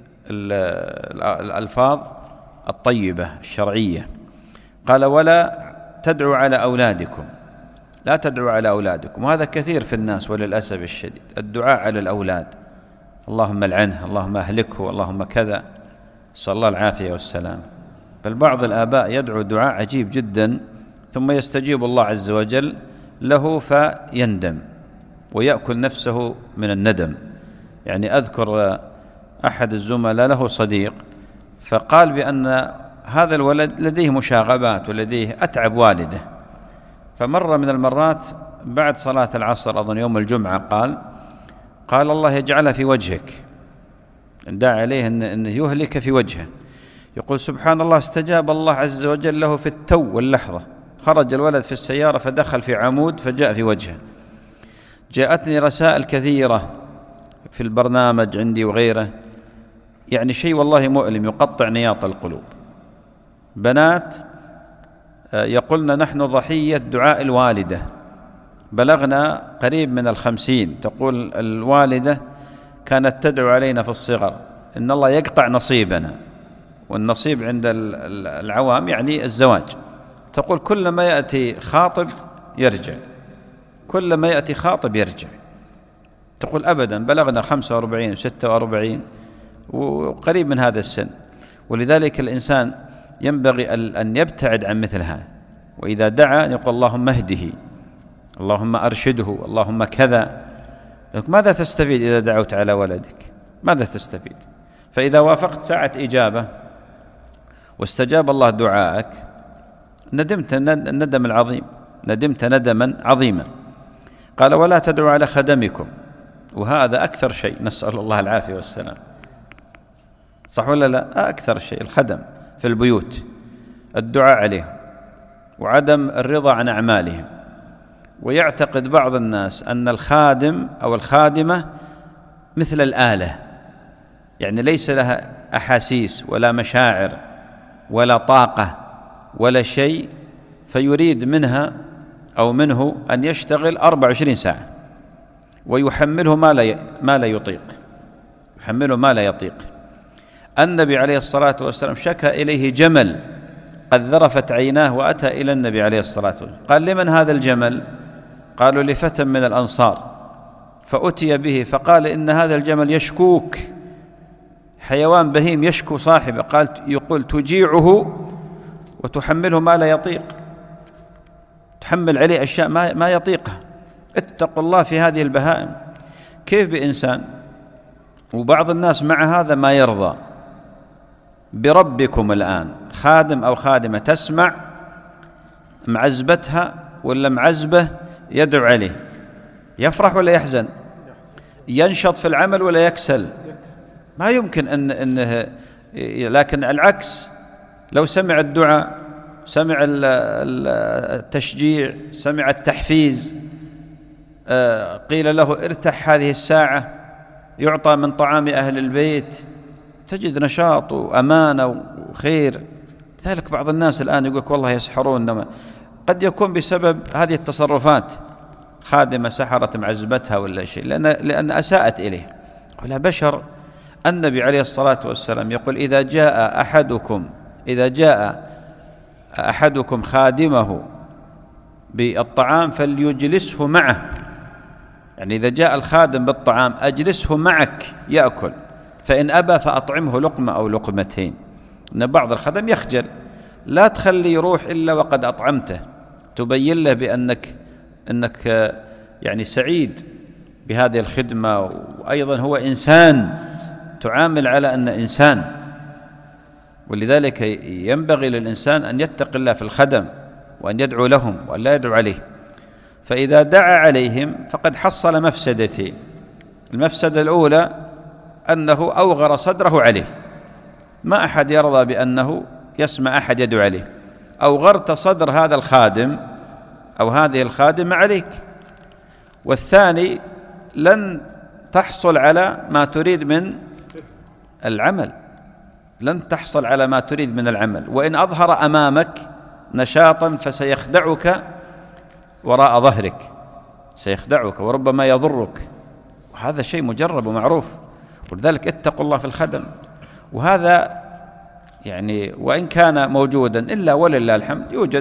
Speaker 2: بالألفاظ الطيبة الشرعية. قال ولا تدعوا على أولادكم، لا تدعوا على أولادكم، وهذا كثير في الناس وللأسف الشديد، الدعاء على الأولاد، اللهم العنه، اللهم أهلكه، اللهم كذا، صلى الله العافية والسلام. بل بعض الآباء يدعو دعاء عجيب جدا ثم يستجيب الله عز وجل له فيندم ويأكل نفسه من الندم. يعني أذكر أحد الزملاء له صديق فقال بأن هذا الولد لديه مشاغبات ولديه أتعب والده، فمرة من المرات بعد صلاة العصر أظن يوم الجمعة قال قال الله يجعلها في وجهك، دعا عليه أن يهلك في وجهه. يقول سبحان الله استجاب الله عز وجل له في التو واللحظة، خرج الولد في السيارة فدخل في عمود فجاء في وجهه. جاءتني رسائل كثيرة في البرنامج عندي وغيره، يعني شيء والله مؤلم يقطع نياط القلوب. بنات يقولن نحن ضحية دعاء الوالدة، بلغنا قريب من الخمسين، تقول الوالدة كانت تدعو علينا في الصغر إن الله يقطع نصيبنا، والنصيب عند العوام يعني الزواج. تقول كل ما يأتي خاطب يرجع، كل ما يأتي خاطب يرجع. تقول أبدا بلغنا خمسة وأربعين وستة وأربعين وقريب من هذا السن. ولذلك الإنسان ينبغي أن يبتعد عن مثل هذا، وإذا دعا يقول اللهم اهده، اللهم أرشده، اللهم كذا. ماذا تستفيد إذا دعوت على ولدك؟ ماذا تستفيد؟ فإذا وافقت ساعة إجابة واستجاب الله دعائك ندمت الندم العظيم، ندمت ندما عظيما. قال ولا تدعوا على خدمكم، وهذا أكثر شيء، نسأل الله العافية والسلام، صح ولا لا؟ أكثر شيء الخدم في البيوت، الدعاء عليهم وعدم الرضا عن أعمالهم. ويعتقد بعض الناس أن الخادم أو الخادمة مثل الآلة، يعني ليس لها أحاسيس ولا مشاعر ولا طاقة ولا شيء، فيريد منها أو منه أن يشتغل أربع وعشرين ساعة ويحمله ما لا ما لا يطيق، يحمله ما لا يطيق. النبي عليه الصلاة والسلام شكى إليه جمل قد ذرفت عيناه، وأتى إلى النبي عليه الصلاة والسلام قال لمن هذا الجمل؟ قالوا لفتى من الأنصار، فأتي به فقال إن هذا الجمل يشكوك، حيوان بهيم يشكو صاحبه. قال يقول تجيعه وتحمله ما لا يطيق، تحمل عليه أشياء ما ما يطيقها. اتقوا الله في هذه البهائم. كيف بإنسان وبعض الناس مع هذا ما يرضى. بربكم الآن خادم أو خادمة تسمع معزبتها ولا معزبه يدعو عليه، يفرح ولا يحزن؟ ينشط في العمل ولا يكسل؟ ما يمكن أن أنه. لكن العكس، لو سمع الدعاء، سمع التشجيع، سمع التحفيز، قيل له ارتاح هذه الساعة، يعطى من طعام أهل البيت، تجد نشاط وأمانة وخير. لذلك بعض الناس الآن يقولك والله يسحرون، قد يكون بسبب هذه التصرفات، خادمة سحرت معزبتها ولا شيء، لأن, لأن أساءت إليه. ولا بشر. النبي عليه الصلاة والسلام يقول إذا جاء أحدكم إذا جاء أحدكم خادمه بالطعام فليجلسه معه، يعني إذا جاء الخادم بالطعام أجلسه معك يأكل، فإن أبى فأطعمه لقمة أو لقمتين. إن بعض الخدم يخجل، لا تخلي يروح إلا وقد أطعمته، تبين له بأنك أنك يعني سعيد بهذه الخدمة، وأيضا هو إنسان، تعامل على أن إنسان. ولذلك ينبغي للإنسان أن يتقي الله في الخدم، وأن يدعو لهم وأن لا يدعو عليه. فإذا دعا عليهم فقد حصل مفسدتين. المفسدة الأولى أنه أوغر صدره عليه، ما أحد يرضى بأنه يسمع أحد يدعو عليه. أوغرت صدر هذا الخادم أو هذه الخادمة عليك. والثاني لن تحصل على ما تريد من العمل، لن تحصل على ما تريد من العمل. وإن أظهر أمامك نشاطا فسيخدعك وراء ظهرك، سيخدعك وربما يضرك، وهذا شيء مجرب ومعروف. ولذلك اتقوا الله في الخدم. وهذا يعني وإن كان موجودا إلا ولله الحمد يوجد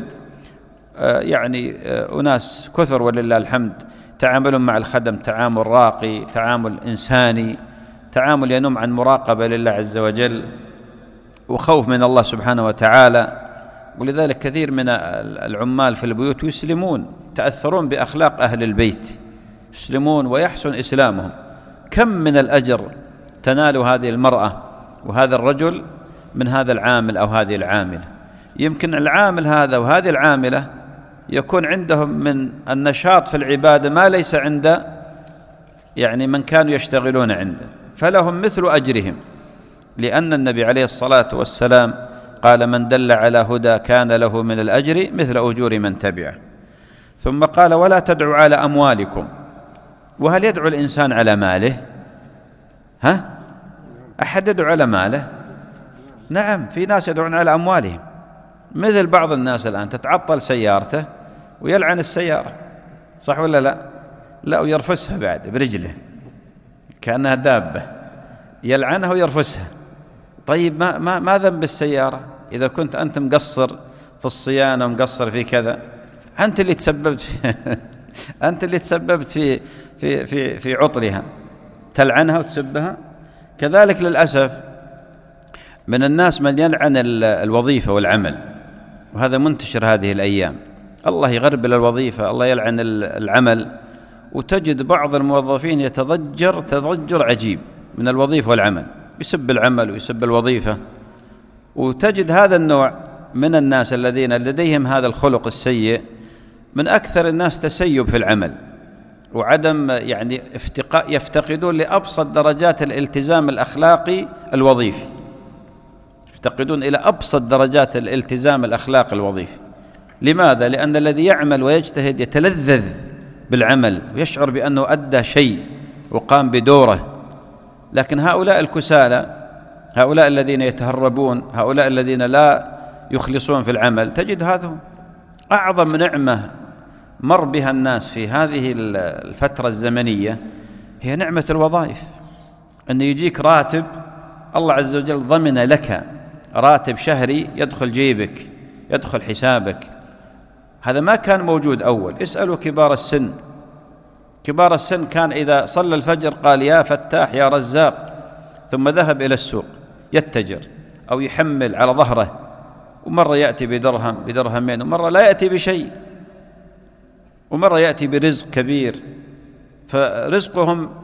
Speaker 2: يعني أناس كثر ولله الحمد تعاملون مع الخدم تعامل راقي، تعامل إنساني، تعامل ينم عن مراقبة لله عز وجل وخوف من الله سبحانه وتعالى. ولذلك كثير من العمال في البيوت يسلمون، تأثرون بأخلاق أهل البيت، يسلمون ويحسن إسلامهم. كم من الأجر تنال هذه المرأة وهذا الرجل من هذا العامل أو هذه العاملة. يمكن العامل هذا وهذه العاملة يكون عندهم من النشاط في العبادة ما ليس عند يعني من كانوا يشتغلون عنده، فلهم مثل أجرهم، لأن النبي عليه الصلاة والسلام قال من دل على هدى كان له من الأجر مثل أجور من تبعه. ثم قال ولا تدعوا على أموالكم. وهل يدعو الإنسان على ماله؟ ها؟ أحد يدعو على ماله؟ نعم، في ناس يدعون على أموالهم، مثل بعض الناس الآن تتعطل سيارته ويلعن السيارة، صح ولا لا؟ لا، ويرفسها بعد برجله كأنها دابة، يلعنها ويرفسها. طيب ما, ما, ما ذنب السيارة إذا كنت أنت مقصر في الصيانة ومقصر في كذا؟ أنت اللي تسببت في أنت اللي تسببت في في في في عطلها، تلعنها وتسبها. كذلك للأسف من الناس من يلعن الوظيفة والعمل، وهذا منتشر هذه الأيام. الله يغربل الوظيفة، الله يلعن العمل، وتجد بعض الموظفين يتضجر تضجر عجيب من الوظيفة والعمل، يسب العمل ويسب الوظيفة. وتجد هذا النوع من الناس الذين لديهم هذا الخلق السيء من أكثر الناس تسيب في العمل، وعدم يعني افتقاء، يفتقدون لأبسط درجات الالتزام الأخلاقي الوظيفي، يفتقدون إلى أبسط درجات الالتزام الأخلاقي الوظيفي. لماذا؟ لأن الذي يعمل ويجتهد يتلذذ بالعمل ويشعر بأنه أدى شيء وقام بدوره. لكن هؤلاء الكسالى، هؤلاء الذين يتهربون، هؤلاء الذين لا يخلصون في العمل، تجد هذا أعظم نعمة مر بها الناس في هذه الفترة الزمنية هي نعمة الوظائف. أن يجيك راتب، الله عز وجل ضمن لك راتب شهري يدخل جيبك، يدخل حسابك. هذا ما كان موجود أول. اسألوا كبار السن، كبار السن كان إذا صلى الفجر قال يا فتاح يا رزاق، ثم ذهب إلى السوق يتجر أو يحمل على ظهره، ومرة يأتي بدرهم بدرهمين، ومرة لا يأتي بشيء، ومرة يأتي برزق كبير. فرزقهم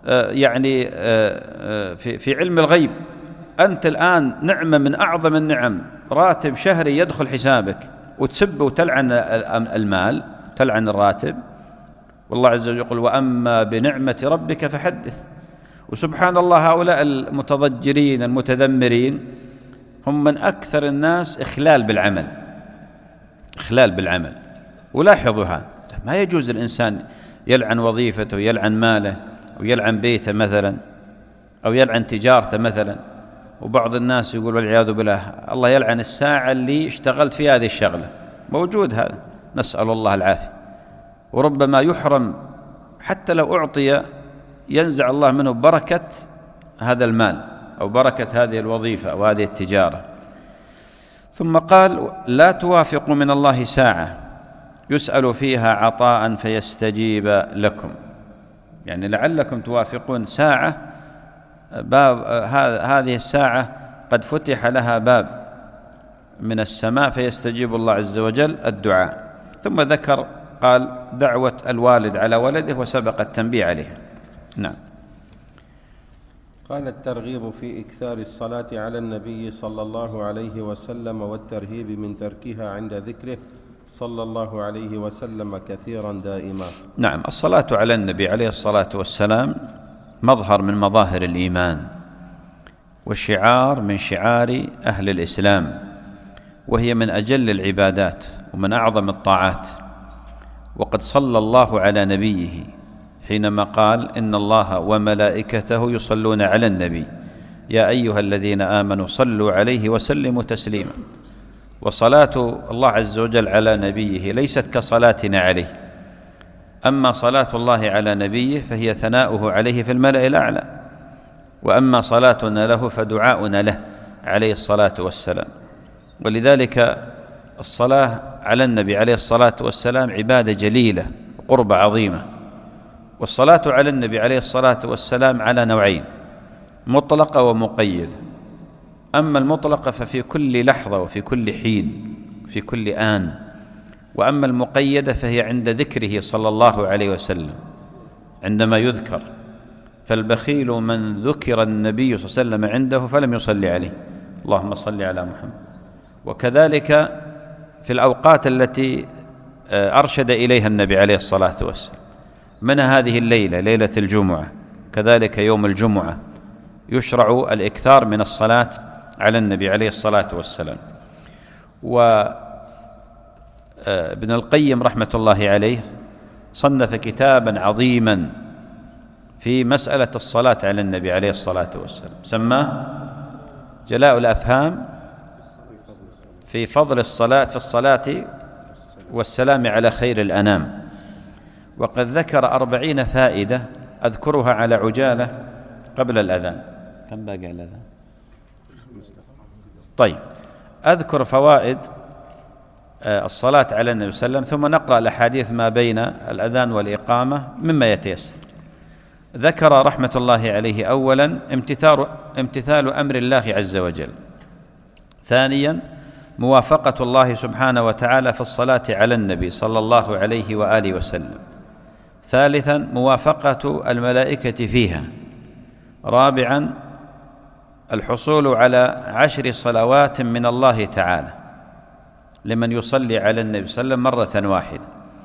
Speaker 2: يعني في علم الغيب. أنت الآن نعمة من أعظم النعم، راتب شهري يدخل حسابك، وتسب وتلعن المال، تلعن الراتب. والله عز وجل يقول وأما بنعمة ربك فحدث. وسبحان الله هؤلاء المتضجرين المتذمرين هم من أكثر الناس إخلال بالعمل، إخلال بالعمل. ولاحظوا هذا، ما يجوز الإنسان يلعن وظيفته ويلعن ماله أو يلعن بيته مثلا أو يلعن تجارته مثلا. وبعض الناس يقول والعياذ بالله الله يلعن الساعة اللي اشتغلت في هذه الشغلة. موجود هذا، نسأل الله العافية. وربما يحرم حتى لو أعطي، ينزع الله منه بركة هذا المال أو بركة هذه الوظيفة أو هذه التجارة. ثم قال لا توافقوا من الله ساعة يسأل فيها عطاء فيستجيب لكم، يعني لعلكم توافقون ساعة باب هذه الساعة قد فتح لها باب من السماء فيستجيب الله عز وجل الدعاء. ثم ذكر قال دعوة الوالد على ولده وسبق التنبيه عليها. نعم.
Speaker 3: قال الترغيب في إكثار الصلاة على النبي صلى الله عليه وسلم والترهيب من تركها عند ذكره صلى الله عليه وسلم كثيرا دائما.
Speaker 2: نعم، الصلاة على النبي عليه الصلاة والسلام مظهر من مظاهر الإيمان والشعار من شعار أهل الإسلام، وهي من أجل العبادات ومن أعظم الطاعات. وقد صلى الله على نبيه حينما قال إن الله وملائكته يصلون على النبي يا أيها الذين آمنوا صلوا عليه وسلموا تسليما. وصلاة الله عز وجل على نبيه ليست كصلاتنا عليه. أما صلاة الله على نبيه فهي ثناؤه عليه في الملأ الأعلى، وأما صلاتنا له فدعاؤنا له عليه الصلاة والسلام. ولذلك الصلاة على النبي عليه الصلاة والسلام عبادة جليلة وقربة عظيمة. والصلاة على النبي عليه الصلاة والسلام على نوعين، مطلقة ومقيدة. أما المطلقة ففي كل لحظة وفي كل حين في كل آن، وأما المقيدة فهي عند ذكره صلى الله عليه وسلم عندما يذكر. فالبخيل من ذكر النبي صلى الله عليه وسلم عنده فلم يصلي عليه، اللهم صل على محمد. وكذلك في الأوقات التي أرشد إليها النبي عليه الصلاة والسلام، من هذه الليلة ليلة الجمعة، كذلك يوم الجمعة يشرع الإكثار من الصلاة على النبي عليه الصلاة والسلام. وابن القيم رحمة الله عليه صنف كتابا عظيما في مسألة الصلاة على النبي عليه الصلاة والسلام، سماه جلاء الأفهام في فضل الصلاة في الصلاة والسلام على خير الأنام. وقد ذكر أربعين فائدة أذكرها على عجالة قبل الأذان. كم باقي على الأذان؟ طيب، أذكر فوائد الصلاة على النبي صلى الله عليه وسلم، ثم نقرأ الأحاديث ما بين الأذان والإقامة مما يتيسر. ذكر رحمة الله عليه أولا امتثال, امتثال أمر الله عز وجل. ثانيا موافقة الله سبحانه وتعالى في الصلاة على النبي صلى الله عليه وآله وسلم. ثالثا موافقة الملائكة فيها. رابعا الحصول على عشر صلوات من الله تعالى لمن يصلي على النبي صلى الله عليه وسلم مرة واحدة.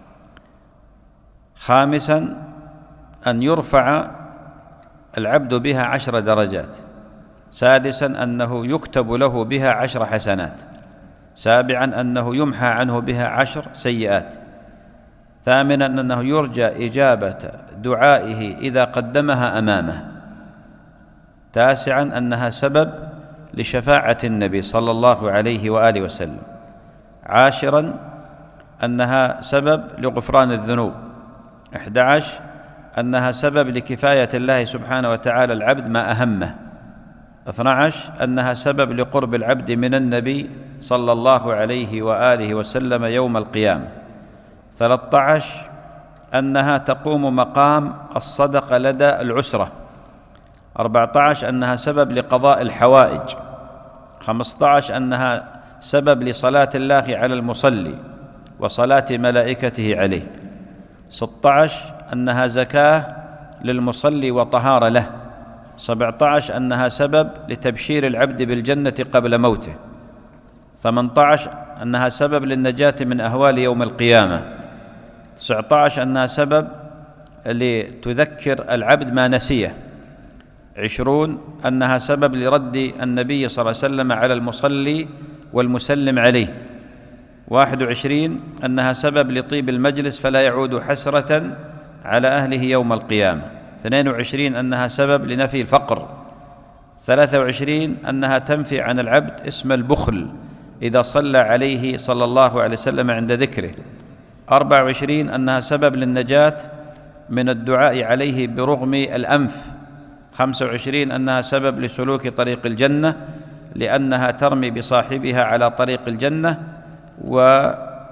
Speaker 2: خامسا أن يرفع العبد بها عشر درجات. سادسا أنه يكتب له بها عشر حسنات. سابعا أنه يمحى عنه بها عشر سيئات. ثامنا أنه يرجى إجابة دعائه إذا قدمها أمامه. تاسعا أنها سبب لشفاعة النبي صلى الله عليه وآله وسلم. عاشرا أنها سبب لغفران الذنوب. أحد عشر أنها سبب لكفاية الله سبحانه وتعالى العبد ما أهمه. اثنا عشر أنها سبب لقرب العبد من النبي صلى الله عليه وآله وسلم يوم القيامة. ثلاثة عشر أنها تقوم مقام الصدقة لدى العسرة. أربعة عشر أنها سبب لقضاء الحوائج. خمسة عشر أنها سبب لصلاة الله على المصلي وصلاة ملائكته عليه. ستة عشر أنها زكاة للمصلي وطهارة له. سبعة عشر أنها سبب لتبشير العبد بالجنة قبل موته. ثمانية عشر أنها سبب للنجاة من أهوال يوم القيامة. تسعة عشر أنها سبب لتذكر العبد ما نسيه. عشرون أنها سبب لرد النبي صلى الله عليه وسلم على المصلي والمسلم عليه. واحد وعشرين أنها سبب لطيب المجلس فلا يعود حسرة على أهله يوم القيامة. اثنين وعشرين أنها سبب لنفي الفقر. ثلاثة وعشرين أنها تنفي عن العبد اسم البخل إذا صلى عليه صلى الله عليه وسلم عند ذكره. أربعة وعشرين أنها سبب للنجاة من الدعاء عليه برغم الأنف. خمسة وعشرين أنها سبب لسلوك طريق الجنة لأنها ترمي بصاحبها على طريق الجنة، و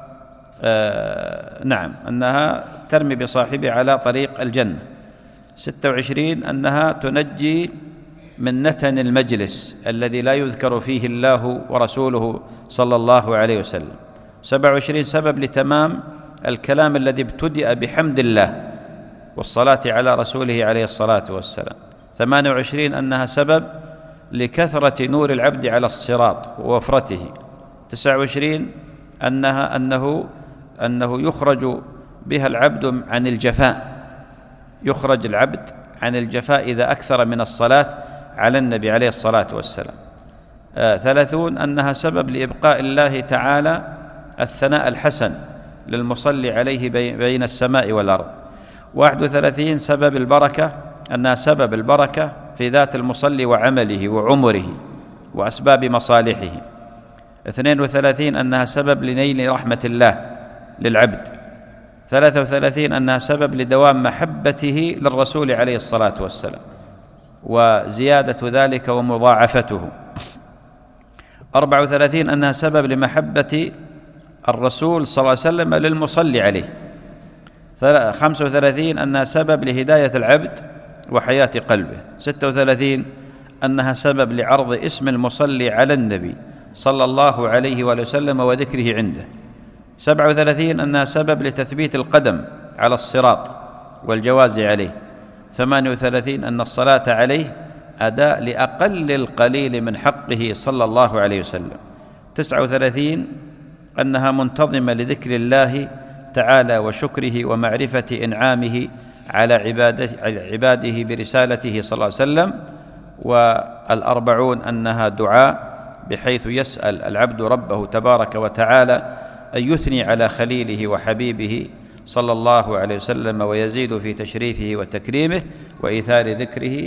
Speaker 2: آه نعم أنها ترمي بصاحبها على طريق الجنة. ستة وعشرين أنها تنجي من نتن المجلس الذي لا يذكر فيه الله ورسوله صلى الله عليه وسلم. سبعة وعشرين سبب لتمام الكلام الذي ابتدأ بحمد الله والصلاة على رسوله عليه الصلاة والسلام. ثمانية وعشرين أنها سبب لكثرة نور العبد على الصراط ووفرته. تسعة وعشرين أنها أنه أنه يخرج بها العبد عن الجفاء، يخرج العبد عن الجفاء إذا أكثر من الصلاة على النبي عليه الصلاة والسلام. آه ثلاثون أنها سبب لإبقاء الله تعالى الثناء الحسن للمصلي عليه بين السماء والأرض. واحد وثلاثين سبب البركة، أنها سبب البركة في ذات المصلي وعمله وعمره وأسباب مصالحه. اثنين وثلاثين أنها سبب لنيل رحمة الله للعبد. ثلاثة وثلاثين أنها سبب لدوام محبته للرسول عليه الصلاة والسلام وزيادة ذلك ومضاعفته. أربعة وثلاثين أنها سبب لمحبة الرسول صلى الله عليه وسلم للمصلي عليه. خمسة وثلاثين أنها سبب لهداية العبد وحياة قلبه. ستة وثلاثين أنها سبب لعرض اسم المصلي على النبي صلى الله عليه وآله وسلم وذكره عنده. سبعة وثلاثين أنها سبب لتثبيت القدم على الصراط والجواز عليه. ثمانية وثلاثين أن الصلاة عليه أداء لأقل القليل من حقه صلى الله عليه وسلم. تسعة وثلاثين أنها منتظمة لذكر الله تعالى وشكره ومعرفة إنعامه على عباده, عباده برسالته صلى الله عليه وسلم. والأربعون أنها دعاء بحيث يسأل العبد ربه تبارك وتعالى أن يثني على خليله وحبيبه صلى الله عليه وسلم ويزيد في تشريفه وتكريمه وإيثار ذكره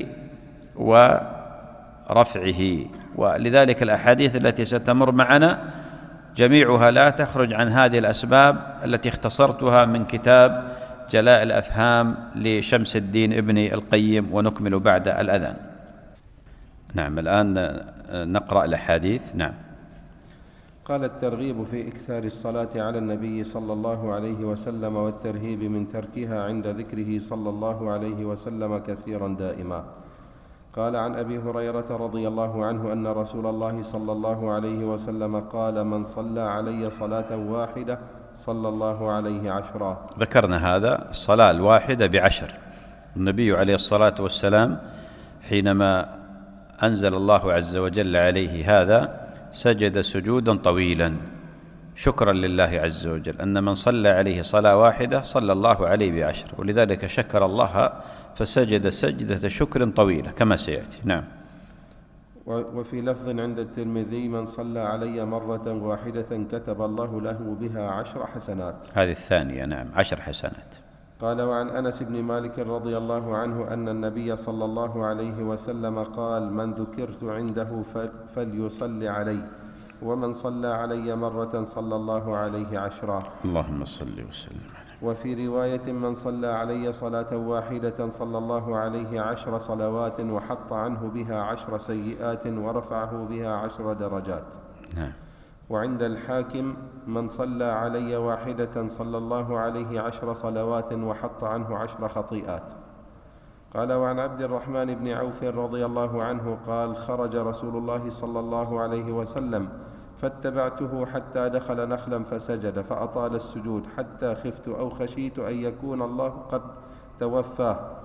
Speaker 2: ورفعه. ولذلك الأحاديث التي ستمر معنا جميعها لا تخرج عن هذه الأسباب التي اختصرتها من كتاب جلاء الأفهام لشمس الدين ابن القيم، ونكمل بعد الأذان. نعم، الآن نقرأ الأحاديث. نعم.
Speaker 3: قال: الترغيب في إكثار الصلاة على النبي صلى الله عليه وسلم والترهيب من تركها عند ذكره صلى الله عليه وسلم كثيرا دائما. قال: عن أبي هريرة رضي الله عنه أن رسول الله صلى الله عليه وسلم قال: من صلى علي صلاة واحدة صلى الله عليه عشرا.
Speaker 2: ذكرنا هذا، الصلاة الواحدة بعشر. النبي عليه الصلاة والسلام حينما أنزل الله عز وجل عليه هذا سجد سجودا طويلا شكرا لله عز وجل أن من صلى عليه صلاة واحدة صلى الله عليه بعشر، ولذلك شكر الله فسجد سجدة شكر طويلة كما سيأتي. نعم.
Speaker 3: وفي لفظ عند الترمذي: من صلى علي مرة واحدة كتب الله له بها عشر حسنات.
Speaker 2: هذه الثانية. نعم، عشر حسنات.
Speaker 3: قال: وعن أنس بن مالك رضي الله عنه أن النبي صلى الله عليه وسلم قال: من ذكرت عنده فليصلي علي، ومن صلى علي مرة صلى الله عليه عشرا.
Speaker 2: اللهم صل وسلم.
Speaker 3: وفي رواية: من صلى علي صلاة واحدة صلى الله عليه عشر صلوات وحط عنه بها عشر سيئات ورفعه بها عشر درجات.
Speaker 2: نعم.
Speaker 3: وعند الحاكم: من صلى علي واحدة صلى الله عليه عشر صلوات وحط عنه عشر خطيئات. قال: وعن عبد الرحمن بن عوف رضي الله عنه قال: خرج رسول الله صلى الله عليه وسلم فاتبعته حتى دخل نخلا فسجد فأطال السجود حتى خفت أو خشيت أن يكون الله قد توفاه،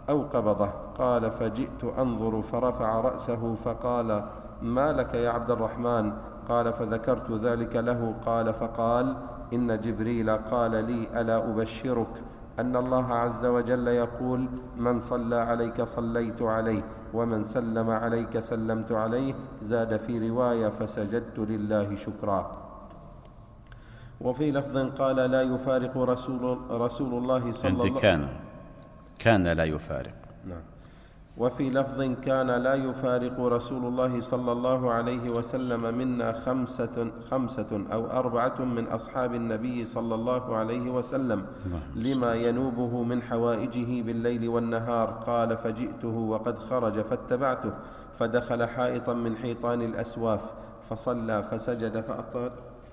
Speaker 3: أو قبضه. قال فجئت أنظر فرفع رأسه فقال ما لك يا عبد الرحمن؟ قال فذكرت ذلك له. قال فقال إن جبريل قال لي ألا أبشرك أن الله عز وجل يقول من صلى عليك صليت عليه ومن سلم عليك سلمت عليه. زاد في رواية فسجدت لله شكرا. وفي لفظ قال لا يفارق رسول, رسول الله صلى الله عليه وسلم
Speaker 2: كان كان لا يفارق.
Speaker 3: نعم. وفي لفظ كان لا يفارق رسول الله صلى الله عليه وسلم منا خمسة, خمسة أو أربعة من أصحاب النبي صلى الله عليه وسلم لما ينوبه من حوائجه بالليل والنهار. قال فجئته وقد خرج فاتبعته فدخل حائطا من حيطان الأسواف فصلى فسجد فأطال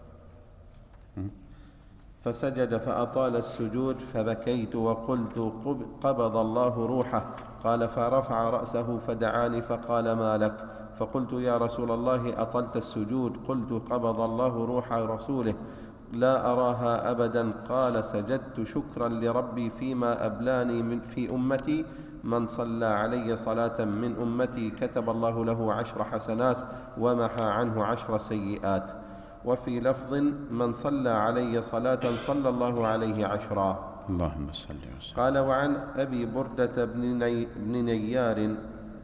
Speaker 3: فسجد فأطال السجود فبكيت وقلت قبض الله روحه. قال فرفع رأسه فدعاني فقال ما لك؟ فقلت يا رسول الله أطلت السجود. قلت قبض الله روح رسوله لا أراها أبدا. قال سجدت شكرا لربي فيما أبلاني من في أمتي من صلى علي صلاة من أمتي كتب الله له عشر حسنات ومحى عنه عشر سيئات. وفي لفظ من صلى علي صلاة صلى الله عليه عشرا.
Speaker 2: اللهم صل وسلم.
Speaker 3: قال وعن أبي بردة بن نيار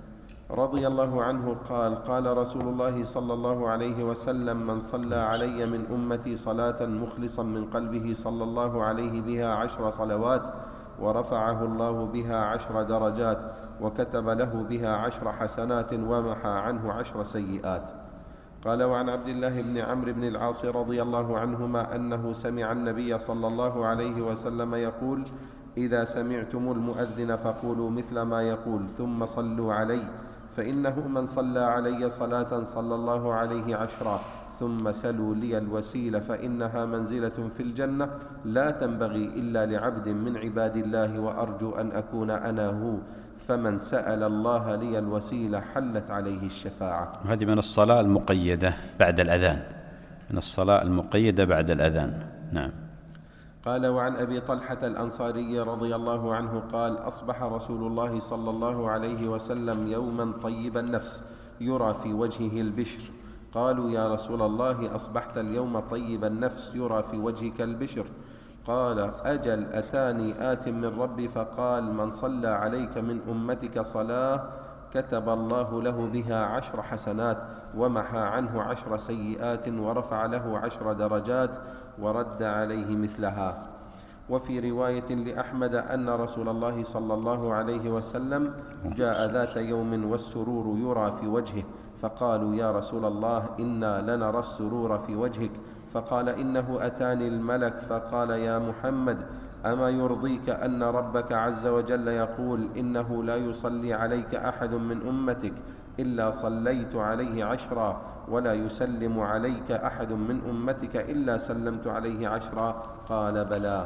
Speaker 3: رضي الله عنه قال قال رسول الله صلى الله عليه وسلم من صلى علي من أمتي صلاة مخلصا من قلبه صلى الله عليه بها عشر صلوات ورفعه الله بها عشر درجات وكتب له بها عشر حسنات ومحى عنه عشر سيئات. قال وعن عبد الله بن عمرو بن العاص رضي الله عنهما أنه سمع النبي صلى الله عليه وسلم يقول إذا سمعتم المؤذن فقولوا مثل ما يقول ثم صلوا علي فإنه من صلى علي صلاة صلى الله عليه عشرا ثم سلوا لي الوسيلة فإنها منزلة في الجنة لا تنبغي إلا لعبد من عباد الله وأرجو أن أكون أنا هو فمن سأل الله لي الوسيلة حلت عليه الشفاعة.
Speaker 2: هذه من الصلاة المقيدة بعد الأذان، من الصلاة المقيدة بعد الأذان. نعم.
Speaker 3: قال وعن أبي طلحة الأنصاري رضي الله عنه قال أصبح رسول الله صلى الله عليه وسلم يوما طيب النفس يرى في وجهه البشر. قالوا يا رسول الله أصبحت اليوم طيب النفس يرى في وجهك البشر؟ قال أجل أتاني آت من ربي فقال من صلى عليك من أمتك صلاة كتب الله له بها عشر حسنات ومحى عنه عشر سيئات ورفع له عشر درجات ورد عليه مثلها. وفي رواية لأحمد أن رسول الله صلى الله عليه وسلم جاء ذات يوم والسرور يرى في وجهه فقالوا يا رسول الله إنا لنرى السرور في وجهك. فقال إنه أتاني الملك فقال يا محمد أما يرضيك أن ربك عز وجل يقول إنه لا يصلي عليك أحد من أمتك إلا صليت عليه عشرا ولا يسلم عليك أحد من أمتك إلا سلمت عليه عشرا؟ قال بلى.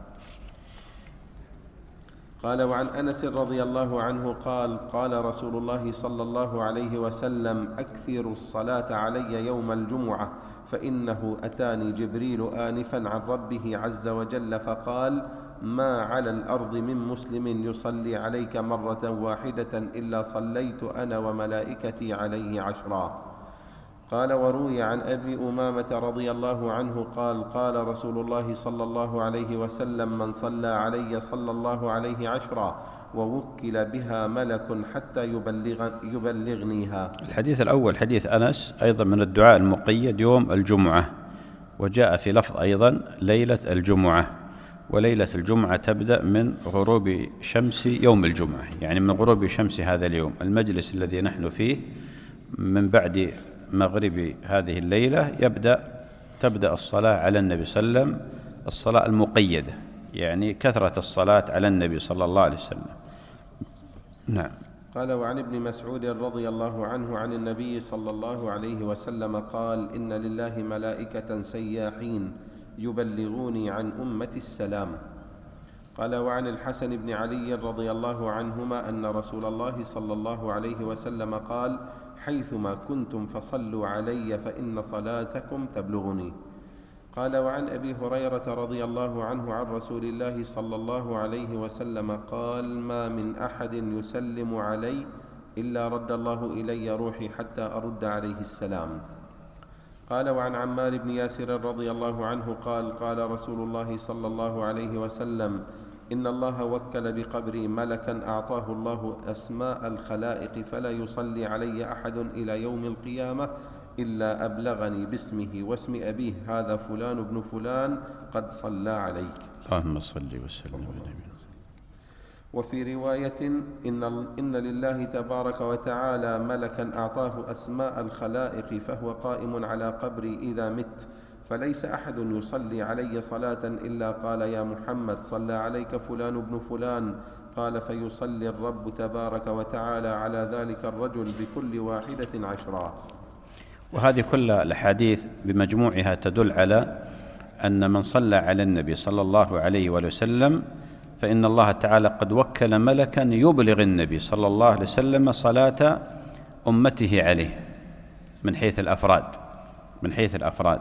Speaker 3: قال وعن أنس رضي الله عنه قال قال رسول الله صلى الله عليه وسلم أكثروا الصلاة علي يوم الجمعة فإنه أتاني جبريل آنفا عن ربه عز وجل فقال ما على الأرض من مسلم يصلي عليك مرة واحدة إلا صليت أنا وملائكتي عليه عشرا. قال وروي عن أبي أمامة رضي الله عنه قال قال رسول الله صلى الله عليه وسلم من صلى علي صلى الله عليه عشرا ووكل بها ملك حتى يبلغ يبلغنيها.
Speaker 2: الحديث الأول حديث أنس أيضا من الدعاء المقيد يوم الجمعة، وجاء في لفظ أيضا ليلة الجمعة، وليلة الجمعة تبدأ من غروب شمس يوم الجمعة، يعني من غروب شمس هذا اليوم. المجلس الذي نحن فيه من بعد مغرب هذه الليلة يبدأ تبدأ الصلاة على النبي صلى الله عليه وسلم، الصلاة المقيدة، يعني كثرة الصلاة على النبي صلى الله عليه وسلم. نعم.
Speaker 3: قال وعن ابن مسعود رضي الله عنه عن النبي صلى الله عليه وسلم قال إن لله ملائكة سياحين يبلغوني عن أمتي السلام. قال وعن الحسن بن علي رضي الله عنهما أن رسول الله صلى الله عليه وسلم قال حيثما كنتم فصلوا علي فإن صلاتكم تبلغني. قال وعن أبي هريرة رضي الله عنه عن رسول الله صلى الله عليه وسلم قال ما من أحد يسلم علي إلا رد الله إلي روحي حتى أرد عليه السلام. قال وعن عمار بن ياسر رضي الله عنه قال قال رسول الله صلى الله عليه وسلم إن الله وكل بقبري ملكا أعطاه الله أسماء الخلائق فلا يصلي علي أحد إلى يوم القيامة إلا أبلغني باسمه واسم أبيه هذا فلان بن فلان قد صلى عليك.
Speaker 2: اللهم صل وسلم.
Speaker 3: وفي رواية إن, إن لله تبارك وتعالى ملكا أعطاه أسماء الخلائق فهو قائم على قبري إذا مت فليس أحد يصلي علي صلاة إلا قال يا محمد صلى عليك فلان بن فلان قال فيصلي الرب تبارك وتعالى على ذلك الرجل بكل واحدة عشرا.
Speaker 2: وهذه كل الأحاديث بمجموعها تدل على أن من صلى على النبي صلى الله عليه وسلم فإن الله تعالى قد وكل ملكا يبلغ النبي صلى الله عليه وسلم صلاة أمته عليه من حيث الأفراد من حيث الأفراد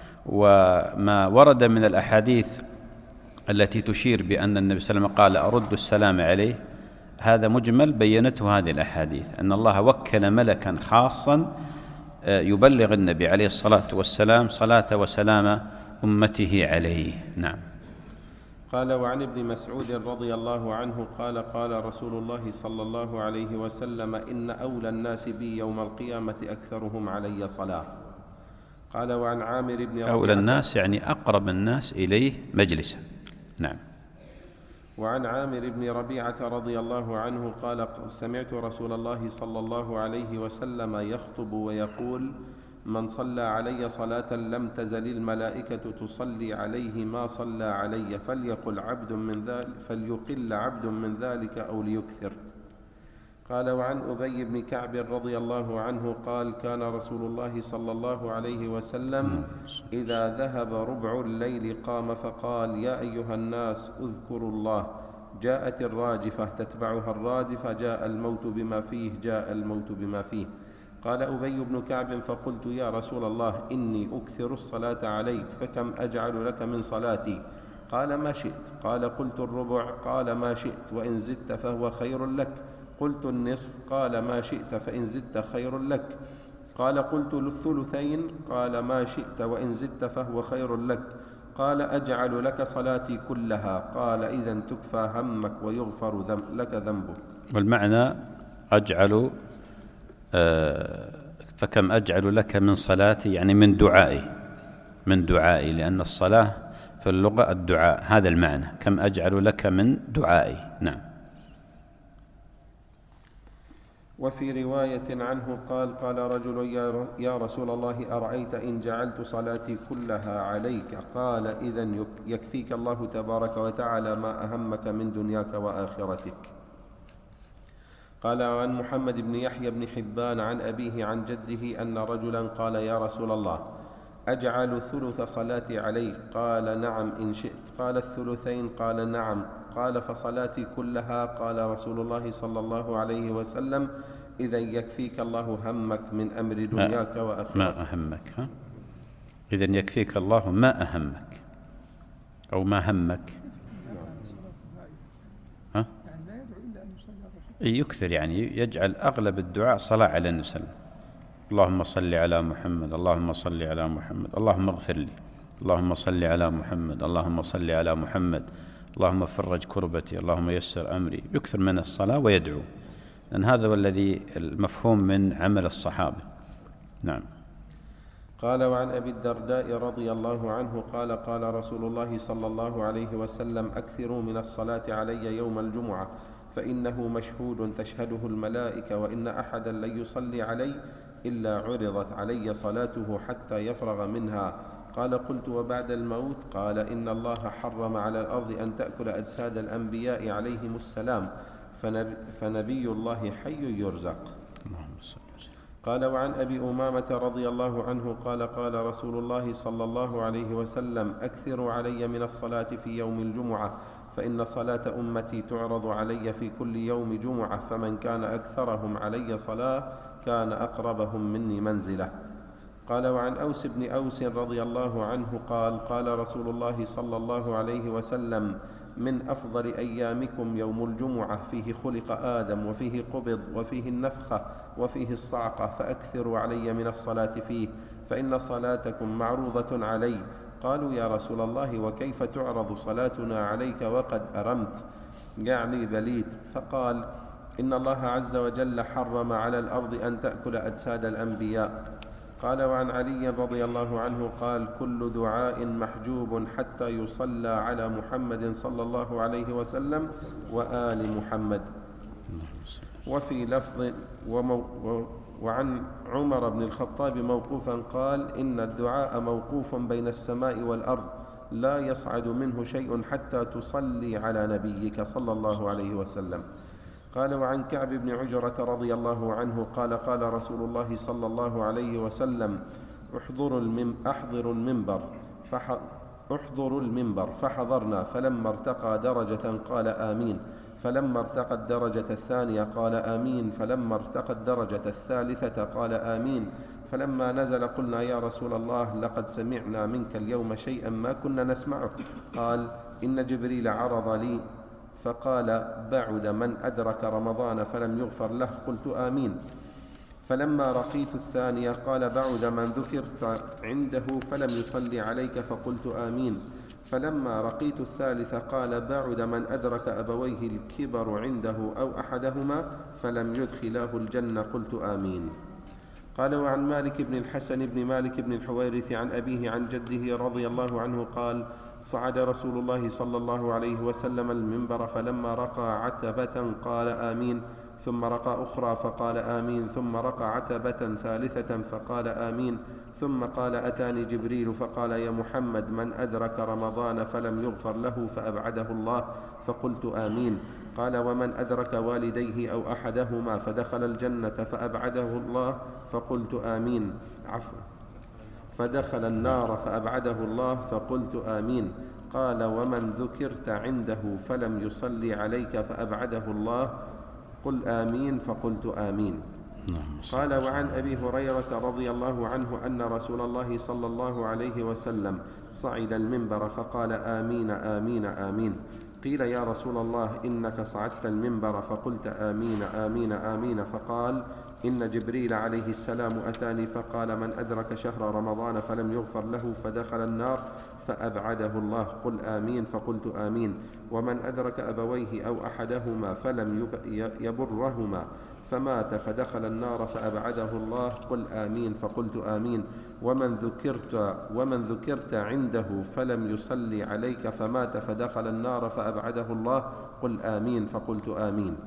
Speaker 2: وما ورد من الأحاديث التي تشير بأن النبي صلى الله عليه وسلم قال أرد السلام عليه هذا مجمل بينته هذه الأحاديث أن الله وكل ملكا خاصا يبلغ النبي عليه الصلاة والسلام صلاة وسلام أمته عليه. نعم.
Speaker 3: قال وعن ابن مسعود رضي الله عنه قال قال رسول الله صلى الله عليه وسلم إن أولى الناس بي يوم القيامة أكثرهم علي صلاة. قال وعن عامر بن ربيعة
Speaker 2: أولى الناس يعني أقرب الناس إليه مجلسا. نعم.
Speaker 3: وعن عامر بن ربيعة رضي الله عنه قال سمعت رسول الله صلى الله عليه وسلم يخطب ويقول من صلى علي صلاة لم تزل الملائكة تصلي عليه ما صلى علي فليقل عبد من ذلك فليقل عبد من ذلك أو ليكثر. قال وعن أبي بن كعب رضي الله عنه قال كان رسول الله صلى الله عليه وسلم إذا ذهب ربع الليل قام فقال يا أيها الناس اذكروا الله جاءت الراجفة تتبعها الرادفة جاء الموت بما فيه جاء الموت بما فيه. قال أبي بن كعب فقلت يا رسول الله إني أكثر الصلاة عليك فكم أجعل لك من صلاتي؟ قال ما شئت. قال قلت الربع. قال ما شئت وإن زدت فهو خير لك. قلت النصف. قال ما شئت فإن زدت خير لك. قال قلت الثلثين. قال ما شئت وإن زدت فهو خير لك. قال أجعل لك صلاتي كلها. قال إذن تكفى همك ويغفر ذنب لك ذنبك.
Speaker 2: والمعنى أجعل فكم أجعل لك من صلاتي يعني من دعائي من دعائي لأن الصلاة في اللغة الدعاء هذا المعنى كم أجعل لك من دعائي. نعم.
Speaker 3: وفي رواية عنه قال قال رجل يا رسول الله أرأيت إن جعلت صلاتي كلها عليك؟ قال إذن يكفيك الله تبارك وتعالى ما أهمك من دنياك وآخرتك. قال عن محمد بن يحيى بن حبان عن أبيه عن جده أن رجلا قال يا رسول الله أجعل ثلث صلاتي عليك؟ قال نعم إن شئت. قال الثلثين؟ قال نعم. قال فصلاتي كلها؟ قال رسول الله صلى الله عليه وسلم إذا يكفيك الله همك من أمر دنياك وآخرتك.
Speaker 2: ما أهمك ها؟ إذا يكفيك الله ما أهمك أو ما همك ها؟ يكثر يعني يجعل أغلب الدعاء صلاة على النبي صلى الله عليه وسلم. اللهم صل على محمد اللهم صل على محمد اللهم اغفر لي اللهم صل على محمد اللهم صل على محمد اللهم فرج كربتي اللهم يسر أمري. يكثر من الصلاة ويدعو لأن هذا هو الذي المفهوم من عمل الصحابة. نعم.
Speaker 3: قال وعن أبي الدرداء رضي الله عنه قال قال رسول الله صلى الله عليه وسلم أكثروا من الصلاة علي يوم الجمعة فإنه مشهود تشهده الملائكة وإن أحدا لن يصلي علي إلا عرضت علي صلاته حتى يفرغ منها. قال قلت وبعد الموت؟ قال إن الله حرم على الأرض أن تأكل أجساد الأنبياء عليهم السلام فنبي, فنبي الله حي يرزق. قال وعن أبي أمامة رضي الله عنه قال قال رسول الله صلى الله عليه وسلم أكثروا علي من الصلاة في يوم الجمعة فإن صلاة أمتي تعرض علي في كل يوم جمعة فمن كان أكثرهم علي صلاة كان أقربهم مني منزلة. قال وعن أوس بن أوس رضي الله عنه قال قال رسول الله صلى الله عليه وسلم من أفضل أيامكم يوم الجمعة فيه خلق آدم وفيه قبض وفيه النفخة وفيه الصعقة فأكثروا علي من الصلاة فيه فإن صلاتكم معروضة علي. قالوا يا رسول الله وكيف تعرض صلاتنا عليك وقد أرمت يعني بليت؟ فقال إن الله عز وجل حرم على الأرض أن تأكل أجساد الأنبياء. قال وعن علي رضي الله عنه قال كل دعاء محجوب حتى يصلى على محمد صلى الله عليه وسلم وآل محمد. وفي لفظ ومو وعن عمر بن الخطاب موقوفا قال إن الدعاء موقوف بين السماء والأرض لا يصعد منه شيء حتى تصلي على نبيك صلى الله عليه وسلم. قال وعن كعب بن عجرة رضي الله عنه قال قال رسول الله صلى الله عليه وسلم احضروا المم أحضروا المنبر فح احضروا المنبر فحضرنا فلما ارتقى درجة قال آمين فلما ارتقى الدرجة الثانية قال آمين فلما ارتقى الدرجة الثالثة قال آمين فلما نزل قلنا يا رسول الله لقد سمعنا منك اليوم شيئا ما كنا نسمعه. قال إن جبريل عرض لي فقال بعد من أدرك رمضان فلم يغفر له قلت آمين. فلما رقيت الثانية قال بعد من ذكرت عنده فلم يصلي عليك فقلت آمين. فلما رقيت الثالثة قال بعد من أدرك أبويه الكبر عنده أو أحدهما فلم يدخلاه الجنة قلت آمين. قال وعن مالك بن الحسن بن مالك بن الحويرث عن أبيه عن جده رضي الله عنه قال صعد رسول الله صلى الله عليه وسلم المنبر فلما رقى عتبة قال آمين ثم رقى أخرى فقال آمين ثم رقى عتبة ثالثة فقال آمين ثم قال أتاني جبريل فقال يا محمد من أدرك رمضان فلم يغفر له فأبعده الله فقلت آمين. قال ومن أدرك والديه أو أحدهما فدخل الجنة فأبعده الله فقلت آمين. عفوا فدخل النار فأبعده الله فقلت آمين. قال ومن ذكرت عنده فلم يصلي عليك فأبعده الله قل آمين فقلت آمين. قال وعن أبي هريرة رضي الله عنه أن رسول الله صلى الله عليه وسلم صعد المنبر فقال آمين آمين آمين. قيل يا رسول الله إنك صعدت المنبر فقلت آمين آمين آمين. فقال إن جبريل عليه السلام أتاني فقال من أدرك شهر رمضان فلم يغفر له فدخل النار فأبعده الله قل آمين فقلت آمين. ومن أدرك أبويه أو أحدهما فلم يبرهما فمات فدخل النار فأبعده الله قل آمين فقلت آمين. ومن ذكرت ومن ذكرت عنده فلم يصلي عليك فمات فدخل النار فأبعده الله قل آمين فقلت آمين.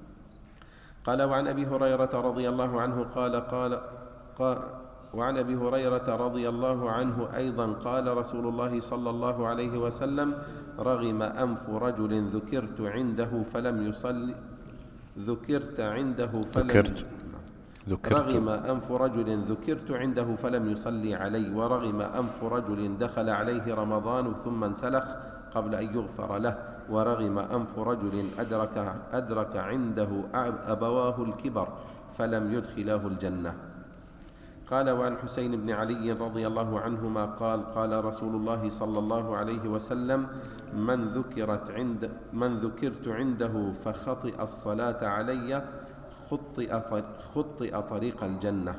Speaker 3: قال وعن أبي هريرة رضي الله عنه قال قال, قال وعن أبي هريرة رضي الله عنه أيضا قال رسول الله صلى الله عليه وسلم رغم أنف رجل ذكرت عنده فلم يصلي ذكرت عنده فلم
Speaker 2: ذكرت. ذكرت.
Speaker 3: رغم أنف رجل ذكرت عنده فلم يصلي علي ورغم أنف رجل دخل عليه رمضان ثم انسلخ قبل أن يغفر له ورغم أنف رجل أدرك, أدرك عنده أبواه الكبر فلم يدخله الجنة. قال وعن حسين بن علي رضي الله عنهما قال قال رسول الله صلى الله عليه وسلم من ذكرت عند من ذكرت عنده فخطئ الصلاة علي خطئ, خطئ طريق الجنة.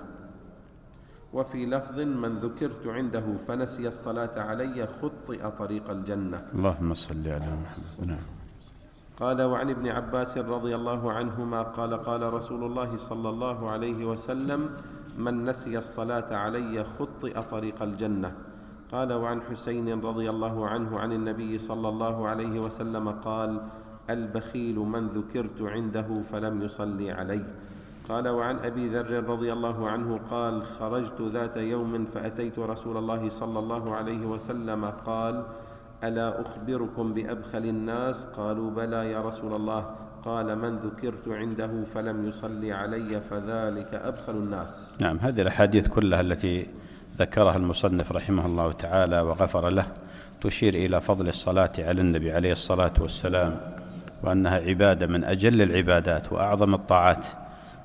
Speaker 3: وفي لفظ من ذكرت عنده فنسي الصلاة علي خطئ طريق الجنة.
Speaker 2: اللهم صل على محمد.
Speaker 3: قال وعن ابن عباس رضي الله عنهما قال قال رسول الله صلى الله عليه وسلم من نسي الصلاة علي خطئ طريق الجنة. قال وعن حسين رضي الله عنه عن النبي صلى الله عليه وسلم قال البخيل من ذكرت عنده فلم يصلي علي. قال وعن أبي ذر رضي الله عنه قال خرجت ذات يوم فأتيت رسول الله صلى الله عليه وسلم قال ألا أخبركم بأبخل الناس؟ قالوا بلى يا رسول الله. قال من ذكرت عنده فلم يصلي علي فذلك أبخل الناس.
Speaker 2: نعم، هذه الأحاديث كلها التي ذكرها المصنف رحمه الله تعالى وغفر له تشير إلى فضل الصلاة على النبي عليه الصلاة والسلام، وأنها عبادة من أجل العبادات وأعظم الطاعات،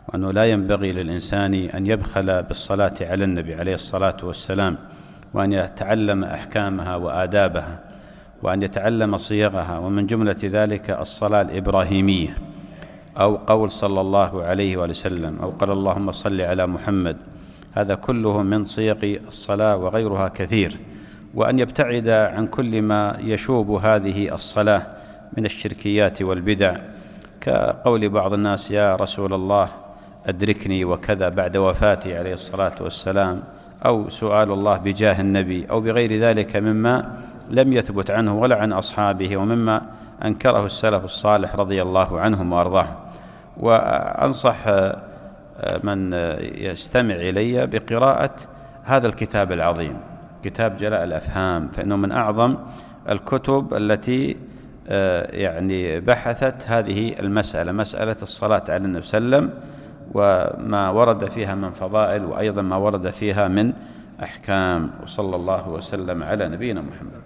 Speaker 2: وأنه لا ينبغي للإنسان أن يبخل بالصلاة على النبي عليه الصلاة والسلام، وأن يتعلم أحكامها وآدابها، وأن يتعلم صيغها، ومن جملة ذلك الصلاة الإبراهيمية، أو قول صلى الله عليه وسلم، أو قال اللهم صل على محمد. هذا كله من صيغ الصلاة وغيرها كثير. وأن يبتعد عن كل ما يشوب هذه الصلاة من الشركيات والبدع، كقول بعض الناس يا رسول الله أدركني وكذا بعد وفاتي عليه الصلاة والسلام، أو سؤال الله بجاه النبي، أو بغير ذلك مما لم يثبت عنه ولا عن أصحابه، ومما أنكره السلف الصالح رضي الله عنهم وأرضاهم. وأنصح من يستمع إلي بقراءة هذا الكتاب العظيم، كتاب جلاء الأفهام، فإنه من أعظم الكتب التي يعني بحثت هذه المسألة، مسألة الصلاة على النبي صلى الله عليه وسلم، وما ورد فيها من فضائل، وأيضا ما ورد فيها من أحكام. وصلى الله وسلم على نبينا محمد.